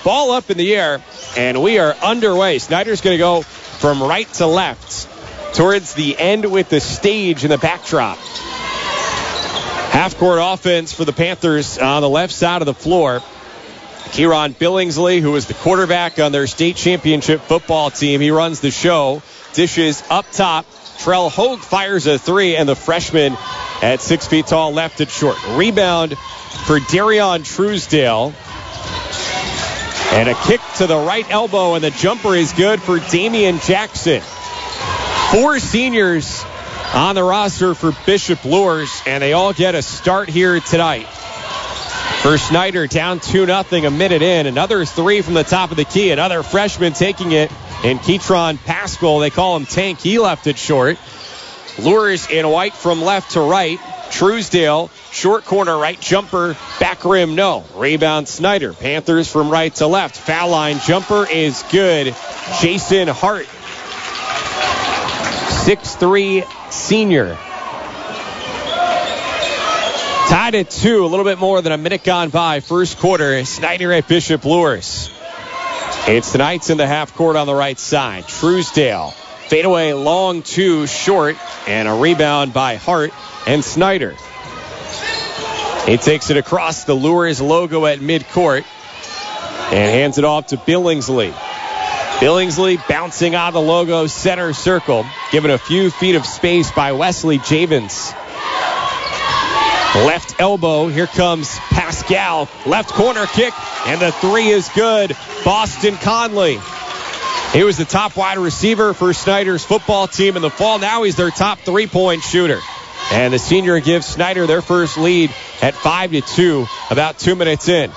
ball up in the air, and we are underway. Snyder's going to go from right to left towards the end with the stage in the backdrop. Half-court offense for the Panthers on the left side of the floor. Kieran Billingsley, who is the quarterback on their state championship football team, he runs the show. Dishes up top. Trell Hogue fires a three, and the freshman at 6 feet tall left it short. Rebound for Darion Truesdale. And a kick to the right elbow, and the jumper is good for Damian Jackson. 4 seniors on the roster for Bishop Luers, and they all get a start here tonight. For Snyder, down 2-0 a minute in. Another three from the top of the key. Another freshman taking it. And Ketron Pascal, they call him Tank. He left it short. Luers in white from left to right. Truesdale, short corner right jumper. Back rim, no. Rebound Snyder. Panthers from right to left. Foul line jumper is good. Jason Hart, 6'3" senior. Tied at 2, a little bit more than a minute gone by. First quarter, Snyder at Bishop Luers. It's the Knights in the half court on the right side. Truesdale, fadeaway long 2 short, and a rebound by Hart and Snyder. He takes it across the Luers logo at midcourt and hands it off to Billingsley. Billingsley bouncing on the logo, center circle, given a few feet of space by Wesley Javens. Left elbow, here comes Pascal. Left corner kick, and the three is good. Boston Conley. He was the top wide receiver for Snyder's football team in the fall. Now he's their top 3-point shooter. And the senior gives Snyder their first lead at 5-2, about 2 minutes in.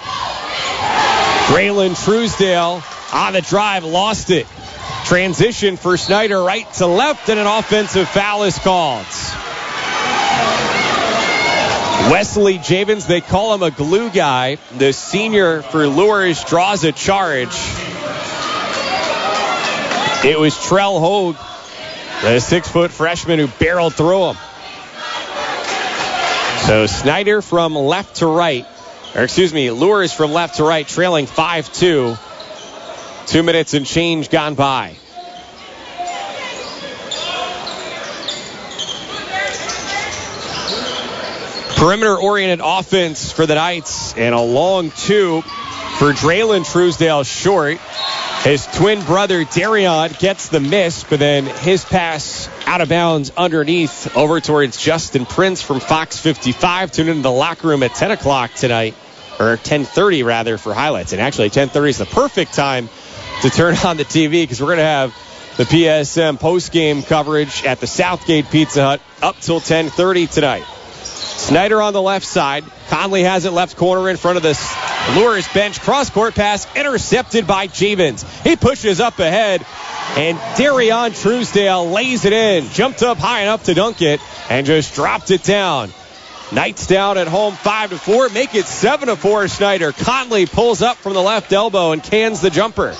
Braylon Truesdale on the drive, lost it. Transition for Snyder right to left, and an offensive foul is called. Wesley Javens, they call him a glue guy. The senior for Luers draws a charge. It was Trell Hogue, the 6-foot freshman who barreled through him. So Snyder from left to right, Luers from left to right, trailing 5-2. 2 minutes and change gone by. Perimeter-oriented offense for the Knights, and a long 2 for Draylon Truesdale short. His twin brother Darion gets the miss, but then his pass out of bounds underneath over towards Justin Prince from Fox 55. Tune into the locker room at 10 o'clock tonight, or 10:30 rather, for highlights. And actually 10:30 is the perfect time to turn on the TV, because we're going to have the PSM post-game coverage at the Southgate Pizza Hut up till 10:30 tonight. Snyder on the left side. Conley has it left corner in front of the Luers bench. Cross-court pass intercepted by Javens. He pushes up ahead, and Darion Truesdale lays it in. Jumped up high enough to dunk it and just dropped it down. Knights down at home 5-4. Make it 7-4, Snyder. Conley pulls up from the left elbow and cans the jumper.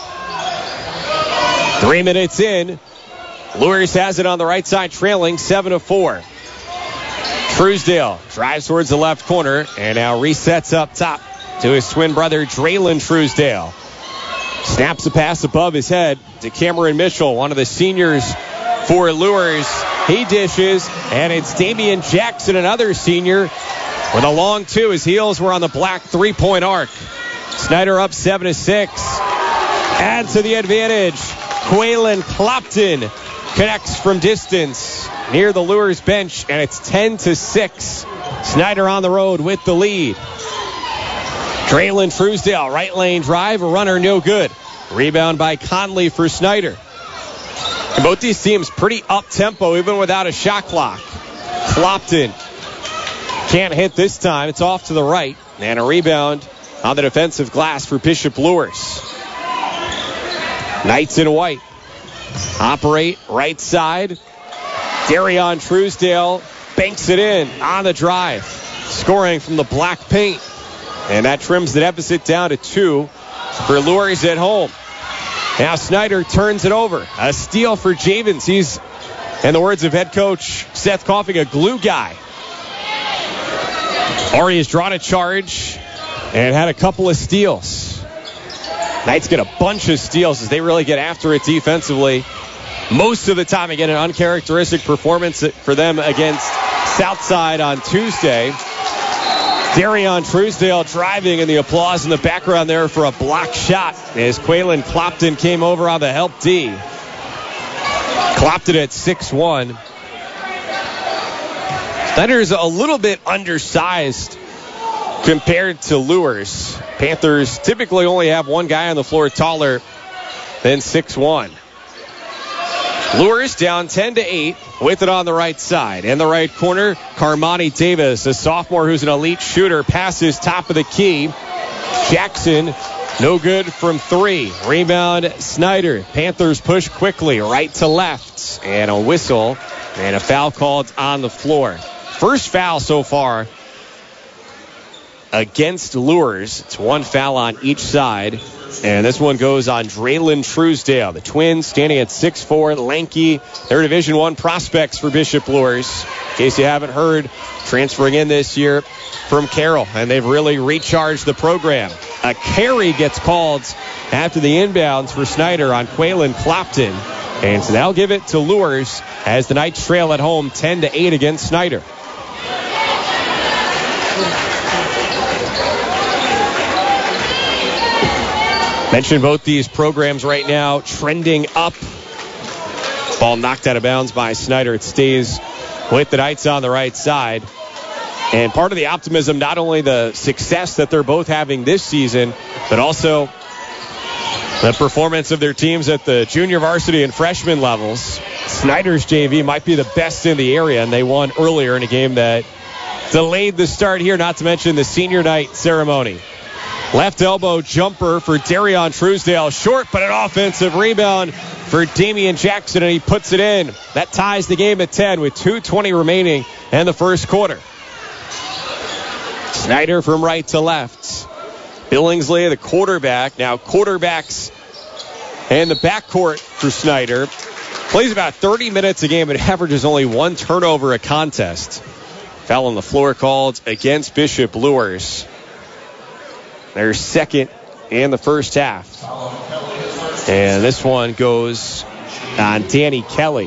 3 minutes in. Luers has it on the right side, trailing 7-4. Truesdale drives towards the left corner and now resets up top to his twin brother, Draylon Truesdale. Snaps a pass above his head to Cameron Mitchell, one of the seniors for Luers. He dishes, and it's Damian Jackson, another senior, with a long 2. His heels were on the black 3-point arc. Snyder up 7-6. Add to the advantage. Quaylen Clopton connects from distance near the Luers bench, and it's 10-6. Snyder on the road with the lead. Draylon Truesdale, right lane drive, a runner no good. Rebound by Conley for Snyder. And both these teams pretty up-tempo, even without a shot clock. Clopton can't hit this time. It's off to the right. And a rebound on the defensive glass for Bishop Luers. Knights in white. Operate right side. Darion Truesdale banks it in on the drive. Scoring from the black paint. And that trims the deficit down to 2 for Luers at home. Now Snyder turns it over. A steal for Javens. He's, in the words of head coach Seth Coffing, a glue guy. Already has drawn a charge and had a couple of steals. Knights get a bunch of steals as they really get after it defensively. Most of the time, again, an uncharacteristic performance for them against Southside on Tuesday. Darion Truesdale driving, and the applause in the background there for a block shot as Quaylen Clopton came over on the help D. Clopton at 6'1". Snyder's a little bit undersized compared to Luers. Panthers typically only have one guy on the floor taller than 6'1". Luers down 10-8 with it on the right side. In the right corner, Carmani Davis, a sophomore who's an elite shooter, passes top of the key. Jackson, no good from three. Rebound, Snyder. Panthers push quickly right to left. And a whistle and a foul called on the floor. First foul so far against Luers. It's one foul on each side. And this one goes on Draylon Truesdale. The Twins standing at 6'4", lanky. They're Division I prospects for Bishop Luers. In case you haven't heard, transferring in this year from Carroll. And they've really recharged the program. A carry gets called after the inbounds for Snyder on Quaylen Clopton. And so they'll give it to Luers as the Knights trail at home 10-8 against Snyder. Mentioned both these programs right now trending up. Ball knocked out of bounds by Snyder. It stays with the Knights on the right side. And part of the optimism, not only the success that they're both having this season, but also the performance of their teams at the junior varsity and freshman levels. Snyder's JV might be the best in the area, and they won earlier in a game that delayed the start here, not to mention the senior night ceremony. Left elbow jumper for Darion Truesdale. Short, but an offensive rebound for Damian Jackson, and he puts it in. That ties the game at 10 with 2:20 remaining in the first quarter. Snyder from right to left. Billingsley, the quarterback. Now quarterbacks and the backcourt for Snyder. Plays about 30 minutes a game, but averages only one turnover a contest. Foul on the floor called against Bishop Luers. They're second in the first half. And this one goes on Danny Kelly.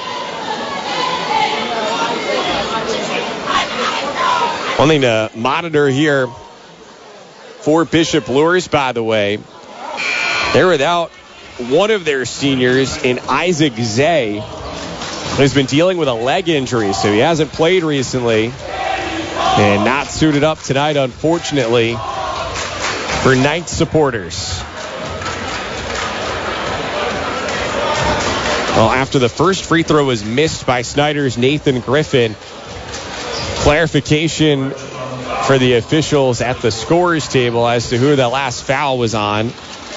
One thing to monitor here for Bishop Luers, by the way, they're without one of their seniors in Isaac Zay, who's been dealing with a leg injury, so he hasn't played recently and not suited up tonight, unfortunately, for Knights supporters. Well, after the first free throw was missed by Snyder's Nathan Griffin, clarification for the officials at the scorer's table as to who the last foul was on.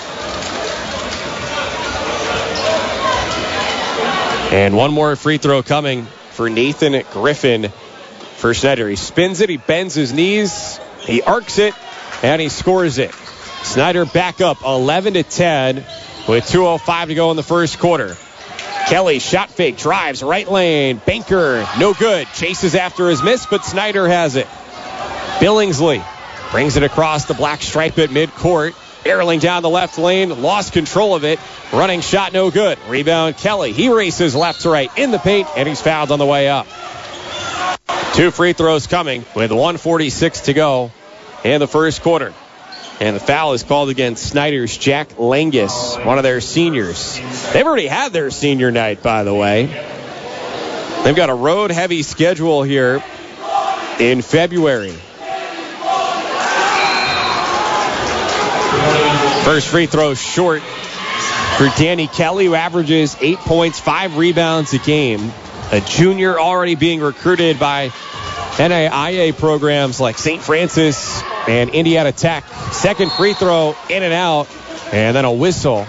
And one more free throw coming for Nathan Griffin for Snyder. He spins it, he bends his knees, he arcs it, and he scores it. Snyder back up 11-10 with 2:05 to go in the first quarter. Kelly shot fake, drives right lane. Banker, no good. Chases after his miss, but Snyder has it. Billingsley brings it across the black stripe at midcourt. Barreling down the left lane, lost control of it. Running shot, no good. Rebound, Kelly. He races left to right in the paint, and he's fouled on the way up. Two free throws coming with 1:46 to go in the first quarter. And the foul is called against Snyder's Jack Langus, one of their seniors. They've already had their senior night, by the way. They've got a road-heavy schedule here in February. First free throw short for Danny Kelly, who averages 8 points, 5 rebounds a game. A junior already being recruited by NAIA programs like St. Francis and Indiana Tech. Second free throw in and out, and then a whistle.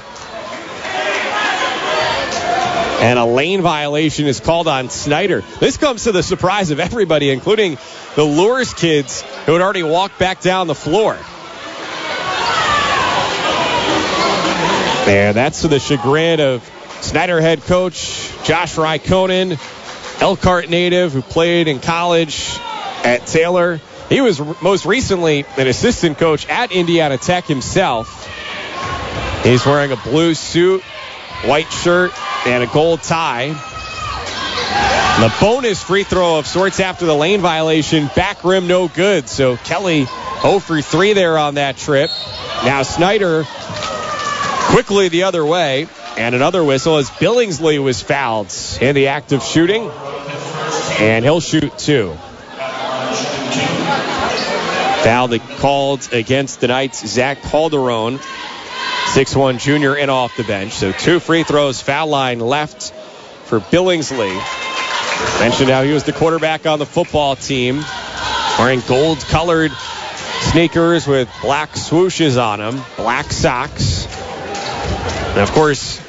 And a lane violation is called on Snyder. This comes to the surprise of everybody, including the Luers kids who had already walked back down the floor. And that's to the chagrin of Snyder head coach Josh Raikkonen, Elkhart native who played in college at Taylor. He was most recently an assistant coach at Indiana Tech himself. He's wearing a blue suit, white shirt, and a gold tie. The bonus free throw of sorts after the lane violation, back rim no good. So Kelly 0 for 3 there on that trip. Now Snyder quickly the other way, and another whistle as Billingsley was fouled in the act of shooting, and he'll shoot 2. Foul called against the Knights, Zach Calderon, 6'1 junior, in off the bench. So 2 free throws, foul line left for Billingsley. Mentioned how he was the quarterback on the football team, wearing gold-colored sneakers with black swooshes on them, black socks. And, of course,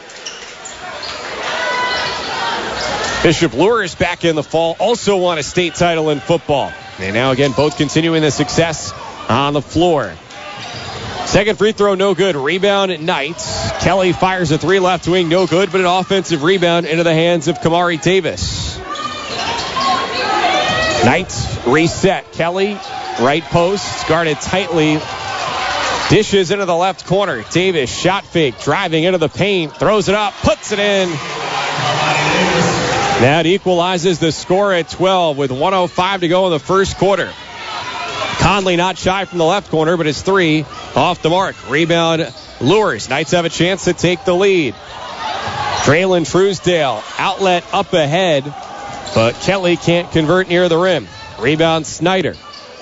Bishop Luers back in the fall also won a state title in football. And now, again, both continuing the success on the floor. Second free throw, no good. Rebound at Knights. Kelly fires a 3 left wing, no good, but an offensive rebound into the hands of Kamari Davis. Knights reset. Kelly, right post, guarded tightly. Dishes into the left corner. Davis, shot fake, driving into the paint, throws it up, puts it in. That equalizes the score at 12 with 1:05 to go in the first quarter. Conley not shy from the left corner, but his 3 off the mark. Rebound Luers. Knights have a chance to take the lead. Draylon Truesdale, outlet up ahead, but Kelly can't convert near the rim. Rebound Snyder.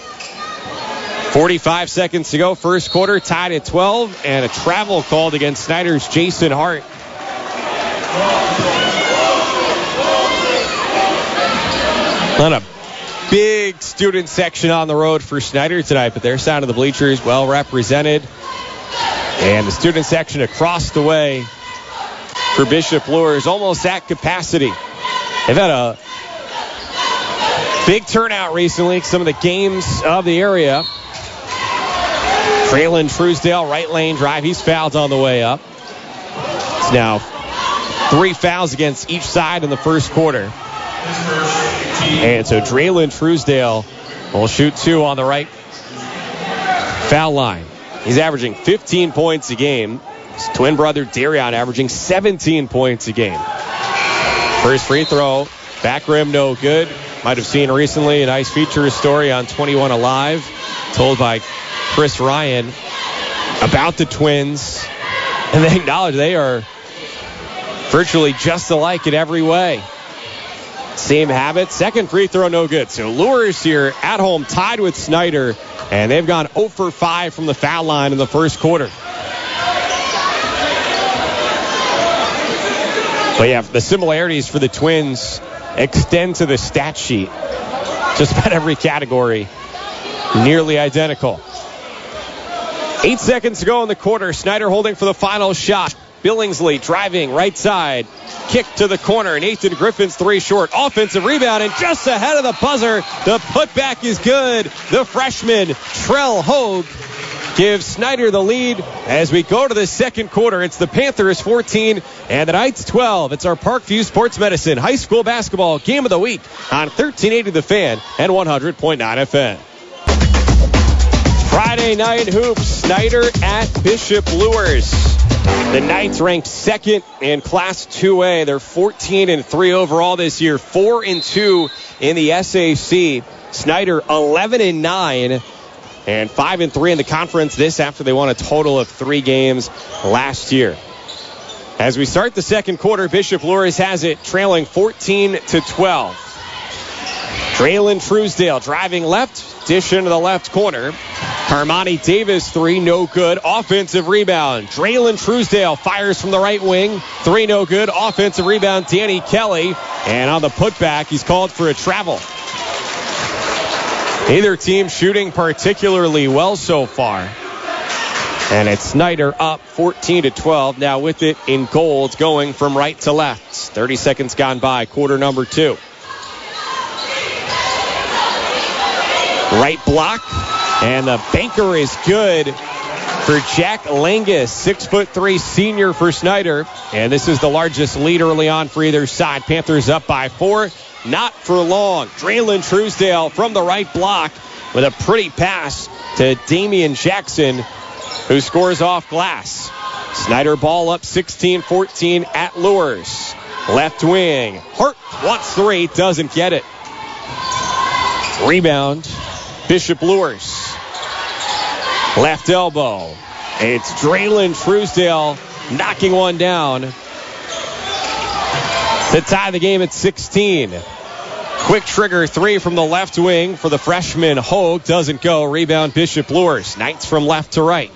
45 seconds to go, first quarter, tied at 12, and a travel called against Snyder's Jason Hart. Not a big student section on the road for Snyder tonight, but their side of the bleachers well represented. And the student section across the way for Bishop Luers almost at capacity. They've had a big turnout recently, some of the games of the area. Draylon Truesdale, right lane drive. He's fouled on the way up. It's now 3 fouls against each side in the first quarter. And so Draylon Truesdale will shoot 2 on the right foul line. He's averaging 15 points a game. His twin brother Darion averaging 17 points a game. First free throw, back rim no good. Might have seen recently a nice feature story on 21 Alive told by Chris Ryan about the twins, and they acknowledge they are virtually just alike in every way. Same habit. Second free throw, no good. So Luers here at home tied with Snyder, and they've gone 0 for 5 from the foul line in the first quarter. But yeah, the similarities for the Twins extend to the stat sheet. Just about every category nearly identical. 8 seconds to go in the quarter. Snyder holding for the final shot. Billingsley driving right side. Kick to the corner. Nathan Griffin's 3 short. Offensive rebound, and just ahead of the buzzer, the putback is good. The freshman, Trell Hogue, gives Snyder the lead as we go to the second quarter. It's the Panthers 14 and the Knights 12. It's our Parkview Sports Medicine High School Basketball Game of the Week on 1380 The Fan and 100.9 FM. Friday night hoops, Snyder at Bishop Luers. The Knights ranked second in Class 2A. They're 14-3 overall this year, 4-2 in the SAC. Snyder 11-9 and 5-3 in the conference. This after they won a total of 3 games last year. As we start the second quarter, Bishop Luers has it trailing 14-12. Draylon Truesdale driving left, dish into the left corner. Armani Davis 3, no good. Offensive rebound. Draylon Truesdale fires from the right wing. 3, no good. Offensive rebound, Danny Kelly. And on the putback, he's called for a travel. Neither team shooting particularly well so far. And it's Snyder up 14-12. Now with it in gold, going from right to left. 30 seconds gone by, quarter number 2. Right block. And the banker is good for Jack Langus, 6'3" senior for Snyder. And this is the largest lead early on for either side. Panthers up by 4. Not for long. Draylon Truesdale from the right block with a pretty pass to Damian Jackson, who scores off glass. Snyder ball up 16-14 at Luers. Left wing. Hart wants 3, doesn't get it. Rebound, Bishop Luers. Left elbow. It's Draylen Truesdale knocking one down to tie the game at 16. Quick trigger 3 from the left wing for the freshman. Hogue doesn't go. Rebound, Bishop Luers. Knights from left to right.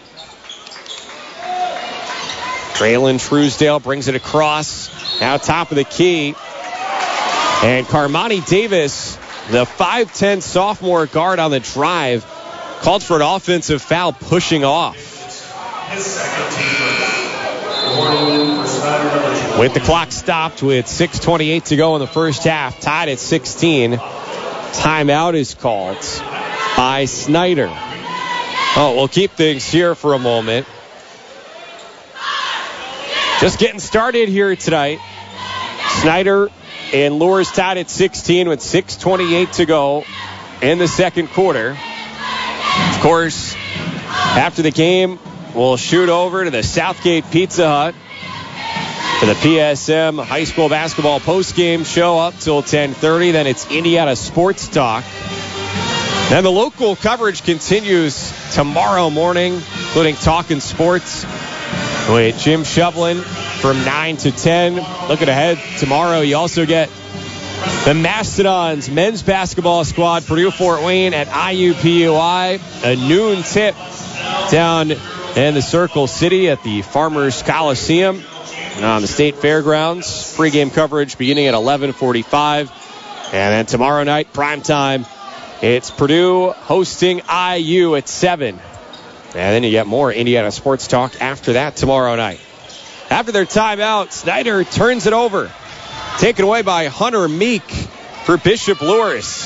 Draylen Truesdale brings it across. Now top of the key. And Carmani Davis, the 5'10 sophomore guard on the drive, called for an offensive foul pushing off. With the clock stopped with 6:28 to go in the first half, tied at 16. Timeout is called by Snyder. Oh, we'll keep things here for a moment. Just getting started here tonight. Snyder and Luers tied at 16 with 6:28 to go in the second quarter. Of course, after the game, we'll shoot over to the Southgate Pizza Hut for the PSM High School Basketball postgame show up till 10:30. Then it's Indiana Sports Talk. And the local coverage continues tomorrow morning, including Talking Sports with Jim Shovlin from 9 to 10. Looking ahead tomorrow, you also get the Mastodons men's basketball squad, Purdue-Fort Wayne at IUPUI. A noon tip down in the Circle City at the Farmers Coliseum on the State Fairgrounds. Pre-game coverage beginning at 11:45. And then tomorrow night, primetime, it's Purdue hosting IU at 7. And then you get more Indiana Sports Talk after that tomorrow night. After their timeout, Snyder turns it over. Taken away by Hunter Meek for Bishop Luers.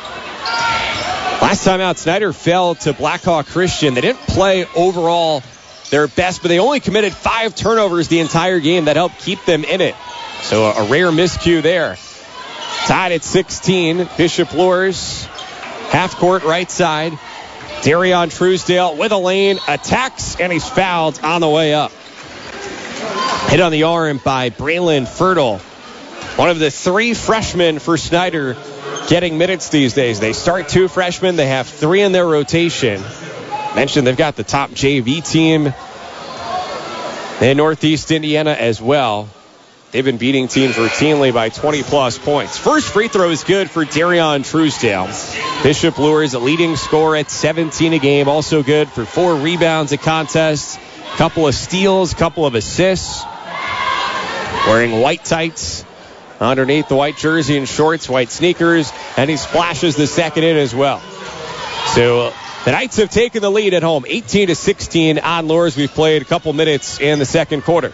Last time out, Snyder fell to Blackhawk Christian. They didn't play overall their best, but they only committed 5 turnovers the entire game. That helped keep them in it. So a rare miscue there. Tied at 16, Bishop Luers, half court right side. Darion Truesdale with a lane, attacks, and he's fouled on the way up. Hit on the arm by Braylon Fertile. One of the 3 freshmen for Snyder getting minutes these days. They start 2 freshmen. They have 3 in their rotation. Mentioned they've got the top JV team in Northeast Indiana as well. They've been beating teams routinely by 20-plus points. First free throw is good for Darion Truesdale. Bishop Luers, a leading scorer at 17 a game. Also good for 4 rebounds a contest. Couple of steals, couple of assists. Wearing white tights underneath the white jersey and shorts, white sneakers, and he splashes the second in as well. So the Knights have taken the lead at home, 18-16 on Luers. We've played a couple minutes in the second quarter.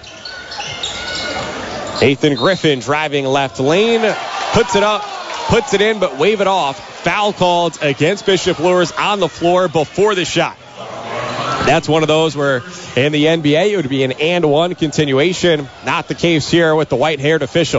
Nathan Griffin driving left lane, puts it up, puts it in, but wave it off. Foul called against Bishop Luers on the floor before the shot. That's one of those where in the NBA it would be an and one continuation. Not the case here with the white-haired official.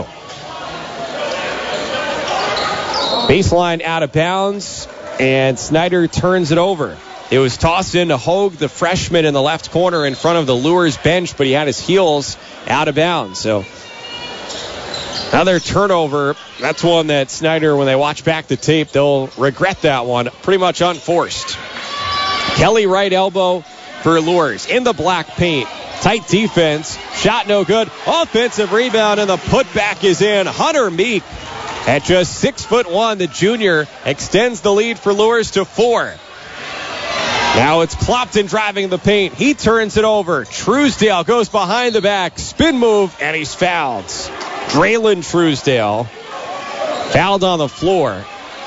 Baseline out of bounds, and Snyder turns it over. It was tossed into Hogue, the freshman in the left corner in front of the Luers bench, but he had his heels out of bounds. So another turnover. That's one that Snyder, when they watch back the tape, they'll regret that one. Pretty much unforced. Kelly right elbow for Luers in the black paint. Tight defense. Shot no good. Offensive rebound, and the putback is in. Hunter Meek, at just 6'1", the junior, extends the lead for Luers to 4. Now it's Clopton driving the paint. He turns it over. Truesdale goes behind the back. Spin move, and he's fouled. Draylen Truesdale fouled on the floor.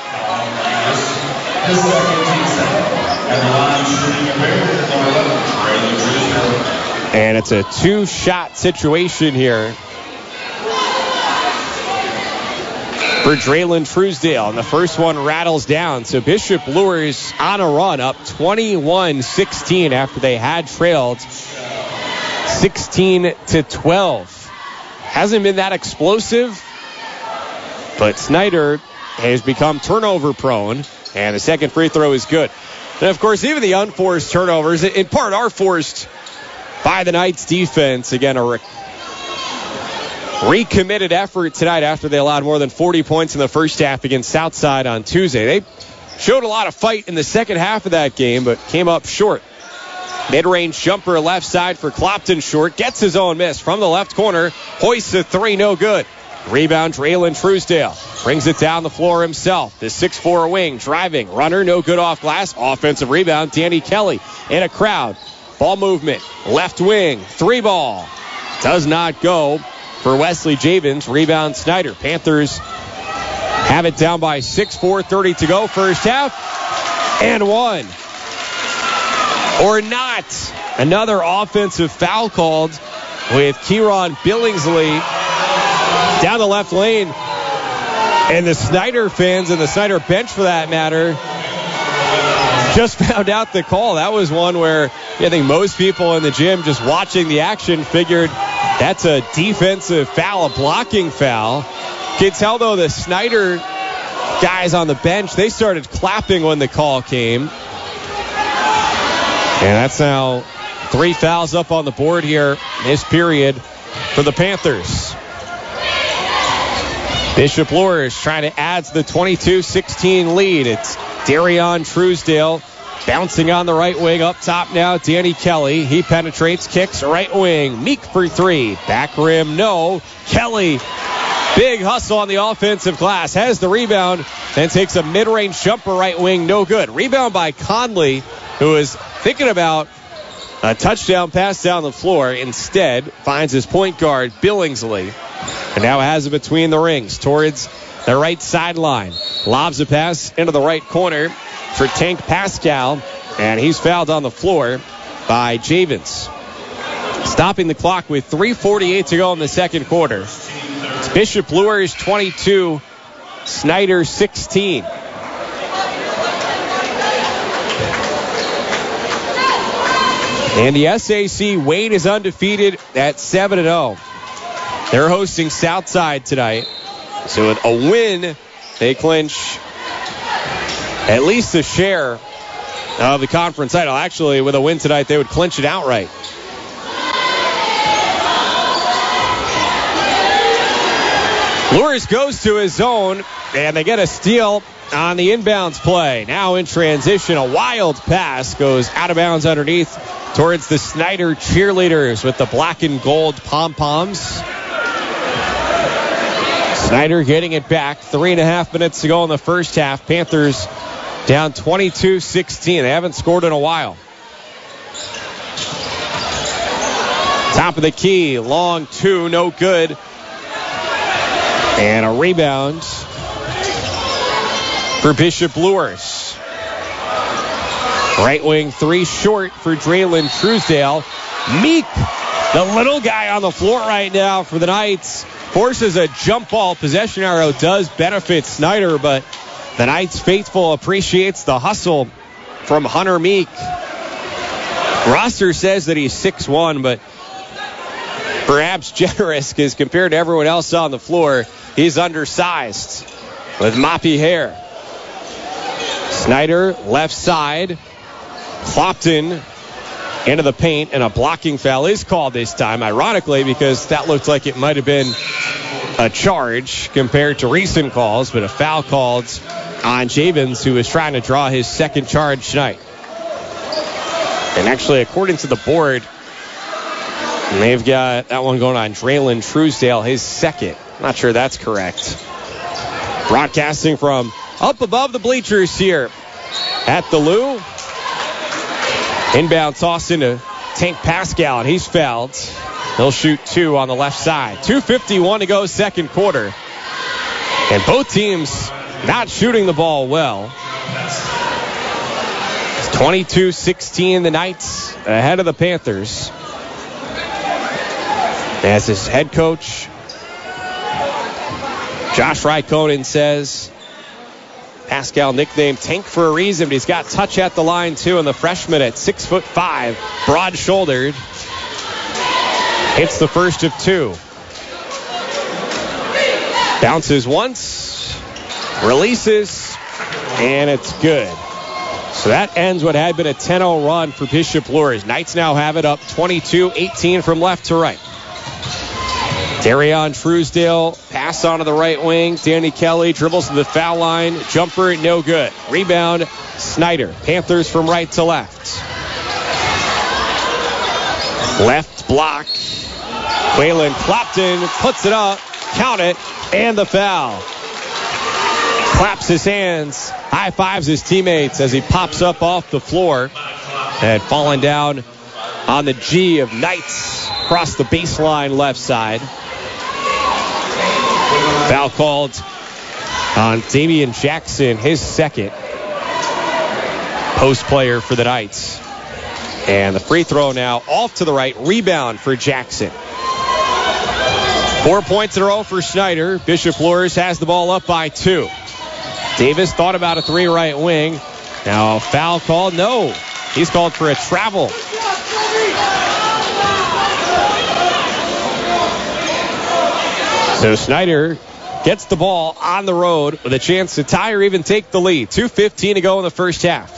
And it's a 2-shot situation here for Draylen Truesdale. And the first one rattles down. So Bishop Luers on a run, up 21-16 after they had trailed 16-12. Hasn't been that explosive, but Snyder has become turnover prone, and the second free throw is good. And of course, even the unforced turnovers, in part, are forced by the Knights defense. Again, a recommitted effort tonight after they allowed more than 40 points in the first half against Southside on Tuesday. They showed a lot of fight in the second half of that game, but came up short. Mid-range jumper left side for Clopton, short. Gets his own miss from the left corner. Hoists a three, no good. Rebound, Draylen Truesdale. Brings it down the floor himself. The 6'4 wing, driving. Runner, no good off glass. Offensive rebound, Danny Kelly in a crowd. Ball movement, left wing, three ball. Does not go for Wesley Javens. Rebound, Snyder. Panthers have it down by 6, 4:30 to go. First half, and one. Or not. Another offensive foul called with Kieran Billingsley down the left lane. And the Snyder fans and the Snyder bench, for that matter, just found out the call. That was one where I think most people in the gym just watching the action figured that's a defensive foul, a blocking foul. You can tell, though, the Snyder guys on the bench, they started clapping when the call came. And that's now 3 fouls up on the board here this period for the Panthers. Bishop Luers trying to add to the 22-16 lead. It's Darion Truesdale bouncing on the right wing. Up top now, Danny Kelly. He penetrates, kicks, right wing. Meek for three. Back rim, no. Kelly, big hustle on the offensive glass. Has the rebound, then takes a mid-range jumper right wing, no good. Rebound by Conley, who is thinking about a touchdown pass down the floor. Instead, finds his point guard, Billingsley, and now has it between the rings towards the right sideline. Lobs a pass into the right corner for Tank Pascal, and he's fouled on the floor by Javens. Stopping the clock with 3:48 to go in the second quarter. It's Bishop Luers 22, Snyder 16. And the SAC, Wayne is undefeated at 7-0. They're hosting Southside tonight. So with a win, they clinch at least a share of the conference title. Actually, with a win tonight, they would clinch it outright. Luers goes to his zone, and they get a steal on the inbounds play. Now in transition, a wild pass goes out of bounds underneath towards the Snyder cheerleaders with the black and gold pom-poms. Snyder getting it back. 3.5 minutes to go in the first half. Panthers down 22-16. They haven't scored in a while. Top of the key. Long two. No good. And a rebound for Bishop Luers. Right wing three short for Draylen Truesdale. Meek, the little guy on the floor right now for the Knights, forces a jump ball. Possession arrow does benefit Snyder, but the Knights faithful appreciates the hustle from Hunter Meek. Roster says that he's 6'1", but perhaps generous because compared to everyone else on the floor, he's undersized with moppy hair. Snyder, left side. Clopton into the paint, and a blocking foul is called this time, ironically, because that looked like it might have been a charge compared to recent calls, but a foul called on Javens, who was trying to draw his second charge tonight. And actually, according to the board, they've got that one going on Draylen Truesdale, his second. Not sure that's correct. Broadcasting from up above the bleachers here at the Lou. Inbound toss into Tank Pascal, and he's fouled. He'll shoot two on the left side. 2:51 to go, second quarter. And both teams not shooting the ball well. It's 22-16, the Knights ahead of the Panthers. As his head coach, Josh Raikkonen, says, Pascal nicknamed Tank for a reason, but he's got touch at the line too, and the freshman at 6'5", broad-shouldered, hits the first of two. Bounces once, releases, and it's good. So that ends what had been a 10-0 run for Bishop Luers. Knights now have it up 22-18 from left to right. Darion Truesdale, pass onto the right wing. Danny Kelly dribbles to the foul line. Jumper, no good. Rebound, Snyder. Panthers from right to left. Left block. Quaylen Clopton puts it up. Count it. And the foul. Claps his hands. High fives his teammates as he pops up off the floor. And falling down on the G of Knights across the baseline left side. Foul called on Damian Jackson, his second. Post player for the Knights. And the free throw now off to the right. Rebound for Jackson. 4 points in a row for Snyder. Bishop Luers has the ball up by 2. Davis thought about a 3 right wing. Now a foul called. No. He's called for a travel. So Snyder gets the ball on the road with a chance to tie or even take the lead. 2:15 to go in the first half.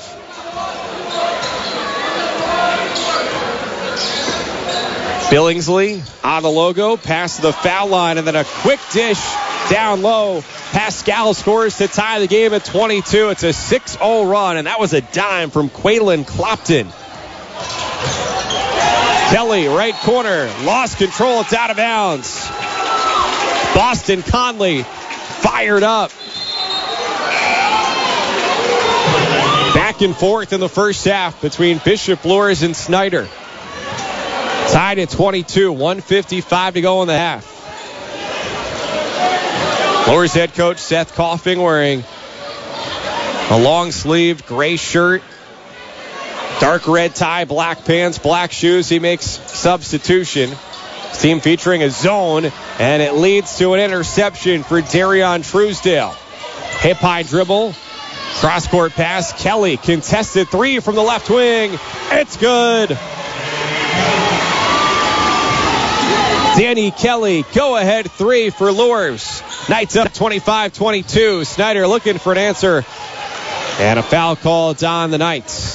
Billingsley on the logo, past the foul line, and then a quick dish down low. Pascal scores to tie the game at 22. It's a 6-0 run, and that was a dime from Quaylen Clopton. Kelly, right corner, lost control. It's out of bounds. Boston Conley fired up. Back and forth in the first half between Bishop Luers and Snyder. Tied at 22, 1:55 to go in the half. Luers head coach Seth Coffing wearing a long-sleeved gray shirt, dark red tie, black pants, black shoes. He makes substitution. His team featuring a zone, and it leads to an interception for Darion Truesdale. Hip-high dribble, cross-court pass. Kelly, contested 3 from the left wing. It's good. Danny Kelly, go-ahead 3 for Luers. Knights up 25-22. Snyder looking for an answer. And a foul called on the Knights.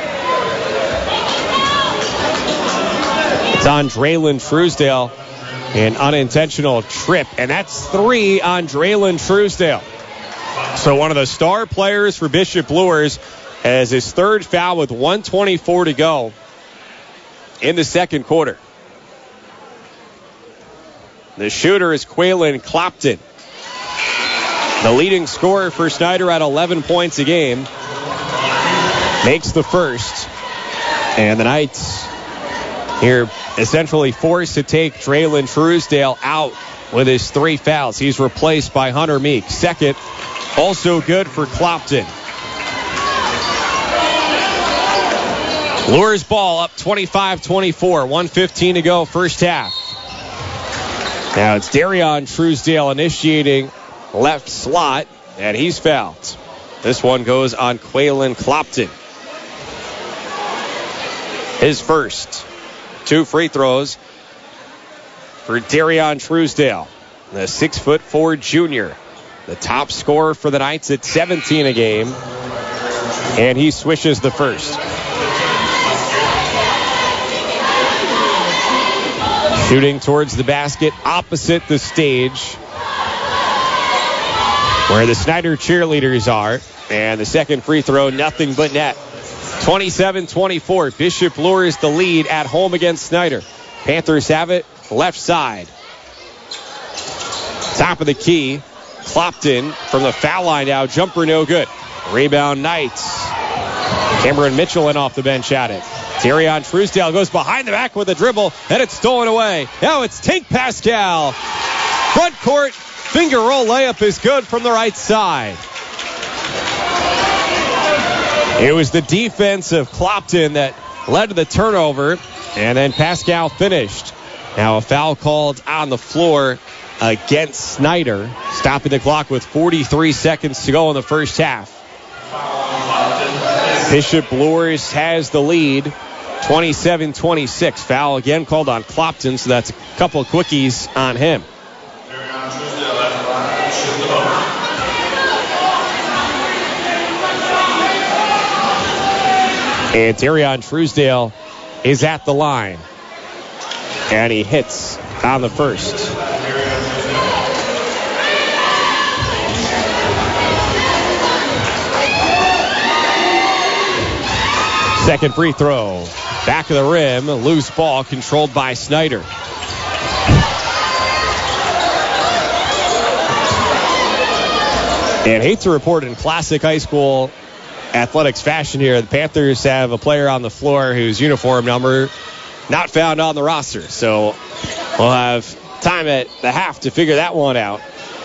It's on Draylen Truesdale. An unintentional trip. And that's 3 on Draylen Truesdale. So one of the star players for Bishop Luers has his 3rd foul with 1:24 to go in the second quarter. The shooter is Quaylen Clopton. The leading scorer for Snyder at 11 points a game. Makes the first. And the Knights here essentially forced to take Draylen Truesdale out with his 3 fouls. He's replaced by Hunter Meek. Second, also good for Clopton. Luers ball up 25-24. 1:15 to go first half. Now it's Darion Truesdale initiating left slot, and he's fouled. This one goes on Quaylen Clopton. His first. 2 free throws for Darion Truesdale, the 6'4" junior. The top scorer for the Knights at 17 a game, and he swishes the first. Shooting towards the basket opposite the stage where the Snyder cheerleaders are. And the second free throw, nothing but net. 27-24. Bishop Luers the lead at home against Snyder. Panthers have it left side. Top of the key. Clopton from the foul line now. Jumper no good. Rebound Knights. Cameron Mitchell in off the bench at it. Darion Truesdale goes behind the back with a dribble, and it's stolen away. Now it's Tank Pascal. Front court, finger roll layup is good from the right side. It was the defense of Clopton that led to the turnover, and then Pascal finished. Now a foul called on the floor against Snyder, stopping the clock with 43 seconds to go in the first half. Bishop Luers has the lead, 27-26. Foul again called on Clopton, so that's a couple of quickies on him. And Darion Truesdale is at the line. And he hits on the first. Second free throw. Back of the rim. Loose ball controlled by Snyder. And hate to report in classic high school athletics fashion here, the Panthers have a player on the floor whose uniform number not found on the roster. So we'll have time at the half to figure that one out.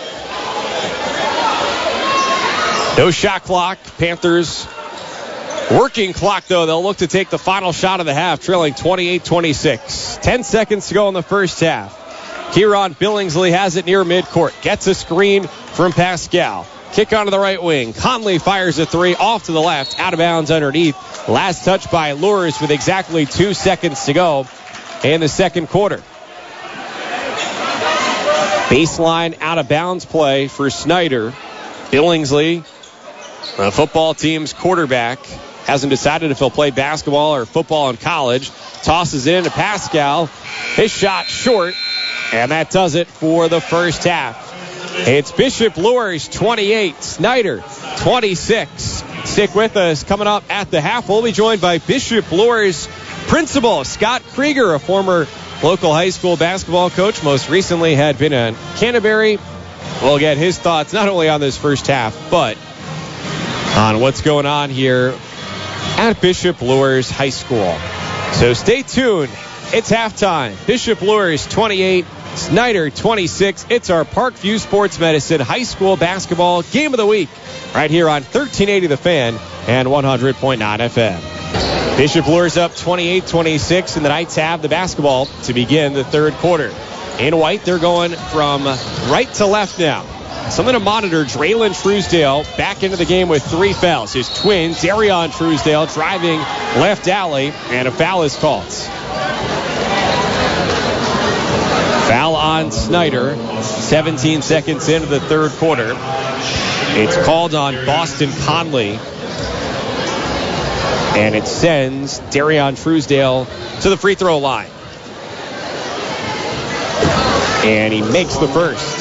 No shot clock. Panthers working clock, though. They'll look to take the final shot of the half, trailing 28-26. 10 seconds to go in the first half. Kieran Billingsley has it near midcourt. Gets a screen from Pascal. Kick onto the right wing. Conley fires a three off to the left. Out of bounds underneath. Last touch by Luers with exactly 2 seconds to go in the second quarter. Baseline out of bounds play for Snyder. Billingsley, the football team's quarterback, hasn't decided if he'll play basketball or football in college. Tosses it into Pascal. His shot short, and that does it for the first half. It's Bishop Luers 28, Snyder 26. Stick with us. Coming up at the half, we'll be joined by Bishop Luers principal Scott Krieger, a former local high school basketball coach. Most recently had been in Canterbury. We'll get his thoughts not only on this first half, but on what's going on here at Bishop Luers High School. So stay tuned. It's halftime. Bishop Luers 28, Snyder 26. It's our Parkview Sports Medicine High School Basketball Game of the Week right here on 1380 The Fan and 100.9 FM. Bishop Luers up 28-26, and the Knights have the basketball to begin the third quarter. In white, they're going from right to left now. Something to monitor. Draylen Truesdale back into the game with 3 fouls. His twin, Darion Truesdale, driving left alley, and a foul is called. Foul on Snyder. 17 seconds into the third quarter. It's called on Boston Conley. And it sends Darion Truesdale to the free throw line. And he makes the first.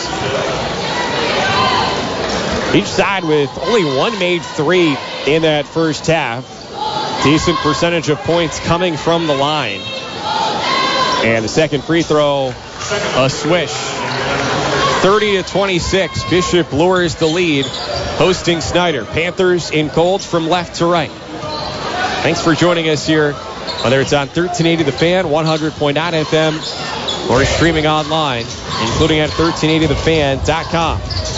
Each side with only one made three in that first half. Decent percentage of points coming from the line. And the second free throw, a swish. 30-26. Bishop Luers the lead, hosting Snyder. Panthers in colds from left to right. Thanks for joining us here, whether it's on 1380 The Fan, 100.9 FM, or streaming online, including at 1380thefan.com.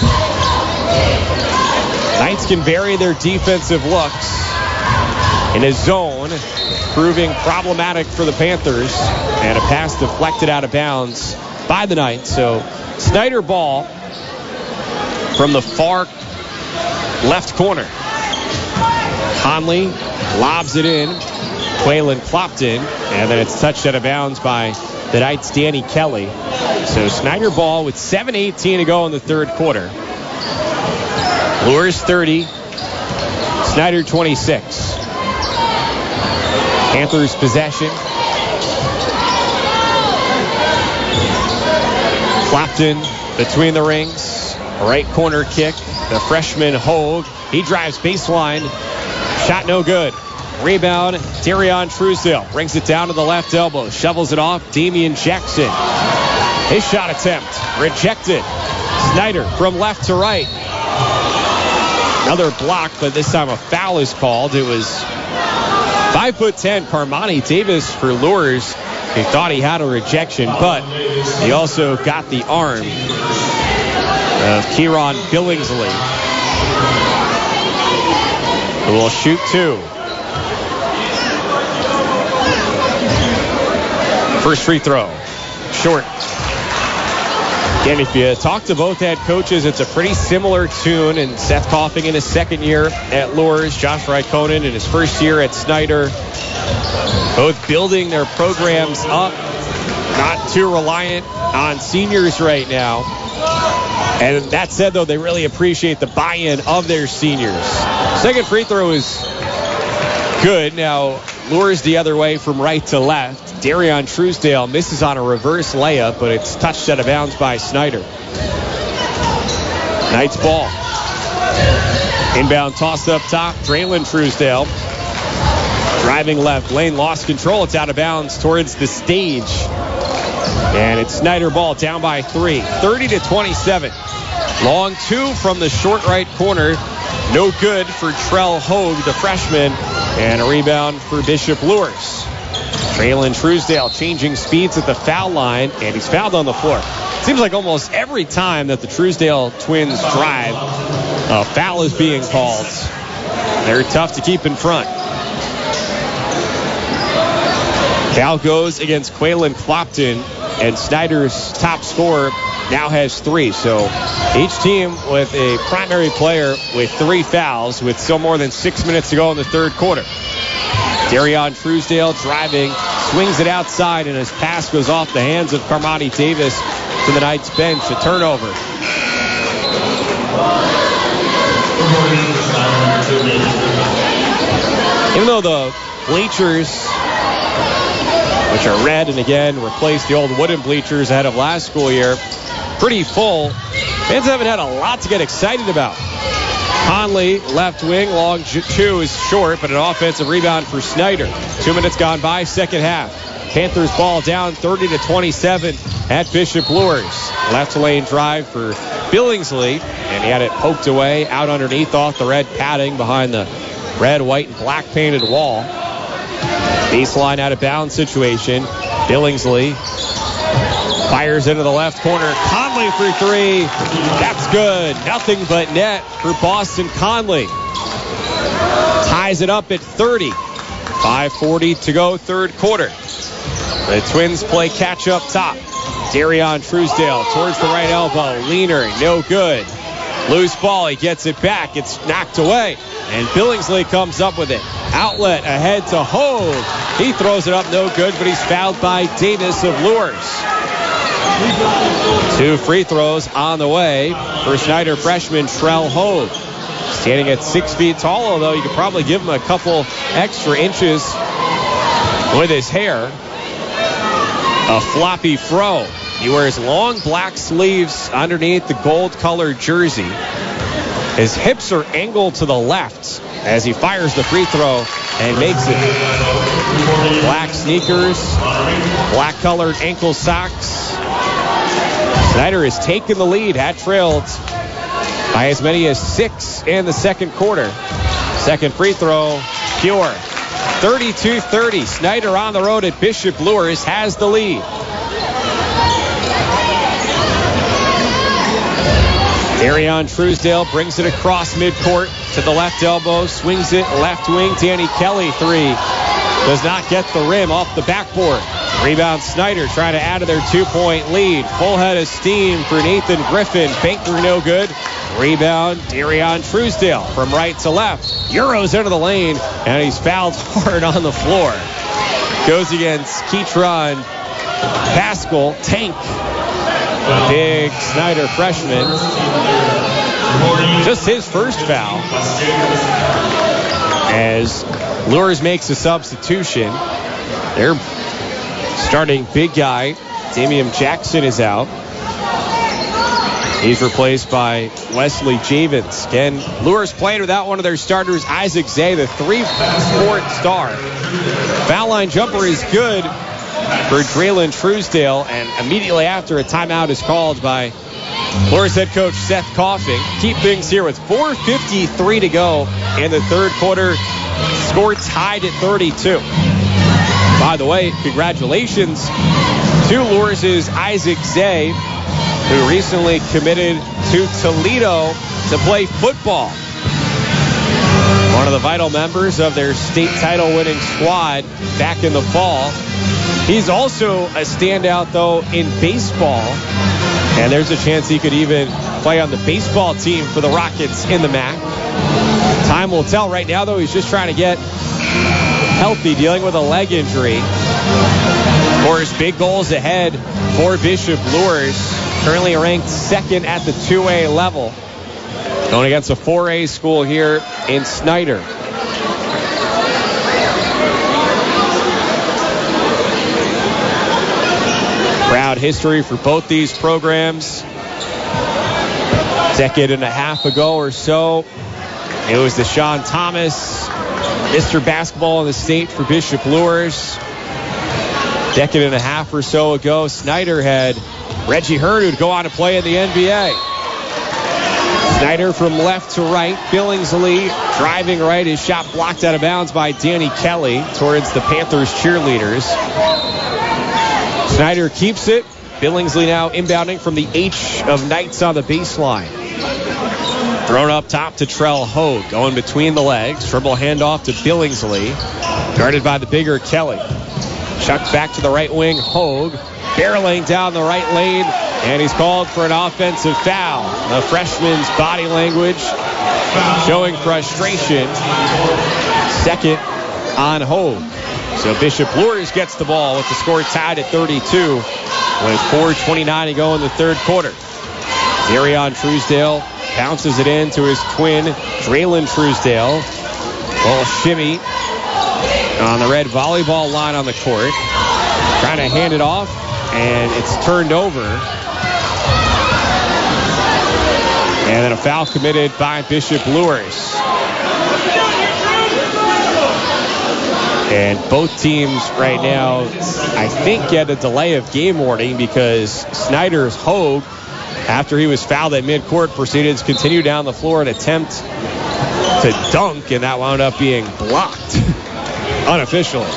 Knights can vary their defensive looks in a zone, proving problematic for the Panthers, and a pass deflected out of bounds by the Knights. So Snyder ball from the far left corner. Conley lobs it in. Quaylen Clopton, and then it's touched out of bounds by the Knights' Danny Kelly. So Snyder ball with 7:18 to go in the third quarter. Luers 30, Snyder 26. Panthers possession. Clopton between the rings. Right corner kick. The freshman Hogue. He drives baseline. Shot no good. Rebound, Darion Truesdale brings it down to the left elbow. Shovels it off, Damian Jackson. His shot attempt rejected. Snyder from left to right. Another block, but this time a foul is called. It was 5'10" Carmani Davis for Luers. He thought he had a rejection, but he also got the arm of Kieran Billingsley, who will shoot two. First free throw, short. Again, if you talk to both head coaches, it's a pretty similar tune. And Seth Coffing in his second year at Luers, Josh Raikkonen in his first year at Snyder, both building their programs up, not too reliant on seniors right now. And that said, though, they really appreciate the buy-in of their seniors. Second free throw is Good. Now, Lures the other way from right to left. Darion Truesdale misses on a reverse layup, but it's touched out of bounds by Snyder. Knights ball. Inbound toss up top. Draylen Truesdale driving left lane, lost control. It's out of bounds towards the stage. And it's Snyder ball, down by 3. 30-27. Long 2 from the short right corner. No good for Trell Hogue, the freshman. And a rebound for Bishop Lures. Draylen Truesdale changing speeds at the foul line, and he's fouled on the floor. Seems like almost every time that the Truesdale twins drive, a foul is being called. They're tough to keep in front. Foul goes against Quaylen Clopton, and Snyder's top scorer now has 3. So each team with a primary player with 3 fouls with still more than 6 minutes to go in the third quarter. Darion Truesdale driving, swings it outside, and his pass goes off the hands of Carmody Davis to the Knights bench. A turnover. Even though the bleachers, which are red and again replaced the old wooden bleachers ahead of last school year, pretty full, fans haven't had a lot to get excited about. Conley, left wing, long 2 is short, but an offensive rebound for Snyder. 2 minutes gone by, second half. Panthers ball down 30-27 at Bishop Lures. Left lane drive for Billingsley, and he had it poked away out underneath off the red padding behind the red, white, and black painted wall. Baseline out of bounds situation. Billingsley fires into the left corner. Conley for 3. That's good. Nothing but net for Boston Conley. Ties it up at 30. 5:40 to go, third quarter. The Twins play catch up top. Darion Truesdale towards the right elbow. Leaner, no good. Loose ball, he gets it back. It's knocked away. And Billingsley comes up with it. Outlet ahead to Hogue. He throws it up, no good, but he's fouled by Davis of Lures. 2 free throws on the way for Snyder freshman Trell Hogue. Standing at 6 feet tall, although you could probably give him a couple extra inches with his hair. A floppy fro. He wears long black sleeves underneath the gold-colored jersey. His hips are angled to the left as he fires the free throw and makes it. Black sneakers, black-colored ankle socks. Snyder has taken the lead, had trailed by as many as 6 in the second quarter. Second free throw, pure. 32-30. Snyder on the road at Bishop Lures has the lead. Darion Truesdale brings it across midcourt to the left elbow, swings it left wing. Danny Kelly 3. Does not get the rim off the backboard. Rebound Snyder trying to add to their 2-point lead. Full head of steam for Nathan Griffin. Banker no good. Rebound Darion Truesdale from right to left. Euros into the lane, and he's fouled hard on the floor. Goes against Ketron Pascal. Tank. Big Snyder freshman. Just his first foul. As Lures makes a substitution. They're starting big guy. Damian Jackson is out. He's replaced by Wesley Javens. Again, Lures playing without one of their starters, Isaac Zay, the 3-sport star. Foul line jumper is good for Draylen Truesdale, and immediately after, a timeout is called by Lures head coach Seth Coffing. Keep things here with 4:53 to go in the third quarter. Score tied at 32. By the way, congratulations to Lures' Isaac Zay, who recently committed to Toledo to play football. One of the vital members of their state title-winning squad back in the fall. He's also a standout, though, in baseball. And there's a chance he could even play on the baseball team for the Rockets in the MAC. Time will tell. Right now, though, he's just trying to get healthy, dealing with a leg injury. Of course, big goals ahead for Bishop Lures. Currently ranked second at the 2A level. Going against a 4A school here in Snyder. Proud history for both these programs. Decade and a half ago or so, it was Deshaun Thomas, Mr. Basketball in the state for Bishop Luers. Decade and a half or so ago, Snyder had Reggie Hearn, who'd go on to play in the NBA. Snyder from left to right. Billingsley driving right. His shot blocked out of bounds by Danny Kelly towards the Panthers cheerleaders. Snyder keeps it. Billingsley now inbounding from the H of Knights on the baseline. Thrown up top to Trell Hogue. Going between the legs. Dribble handoff to Billingsley. Guarded by the bigger Kelly. Chucked back to the right wing. Hogue barreling down the right lane. And he's called for an offensive foul. The freshman's body language showing frustration. Second on Hogue. So Bishop Luers gets the ball with the score tied at 32 with 4:29 to go in the third quarter. Darion Truesdale bounces it in to his twin, Draylon Truesdale. Little shimmy on the red volleyball line on the court. Trying to hand it off, and it's turned over. And then a foul committed by Bishop Luers. And both teams right now, I think, get a delay of game warning because Snyder's Hogue, after he was fouled at midcourt, proceeded to continue down the floor and attempt to dunk, and that wound up being blocked unofficially.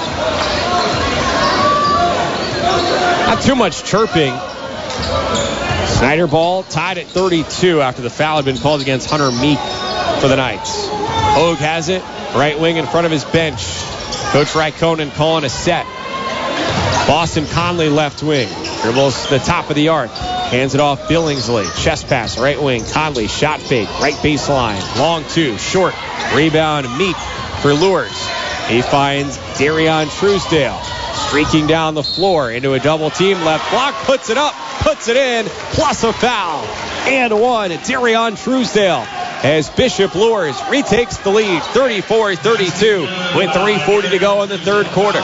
Not too much chirping. Snyder ball tied at 32 after the foul had been called against Hunter Meek for the Knights. Hogue has it, right wing in front of his bench. Coach Raikkonen calling a set. Boston Conley left wing. Dribbles the top of the arc. Hands it off Billingsley. Chest pass, right wing. Conley, shot fake, right baseline. Long two, short. Rebound, Meek for Luers. He finds Darion Truesdale. Streaking down the floor into a double team. Left block, puts it up, puts it in, plus a foul. And one, Darion Truesdale, as Bishop Luers retakes the lead, 34-32, with 3:40 to go in the third quarter.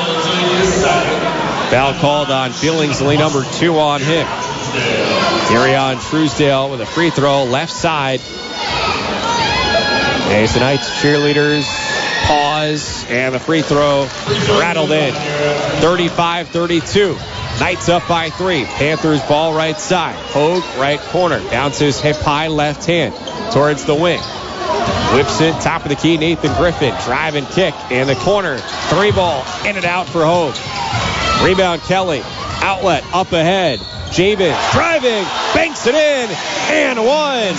Foul called on Billingsley, number 2 on him. Darion Truesdale with a free throw, left side. As the Knights cheerleaders pause, and the free throw rattled in. 35-32. Knights up by 3. Panthers ball right side. Hogue right corner. Bounces hip high left hand towards the wing. Whips it top of the key. Nathan Griffin drive and kick in the corner. 3 ball in and out for Hogue. Rebound Kelly. Outlet up ahead. Javins driving. Banks it in. And one.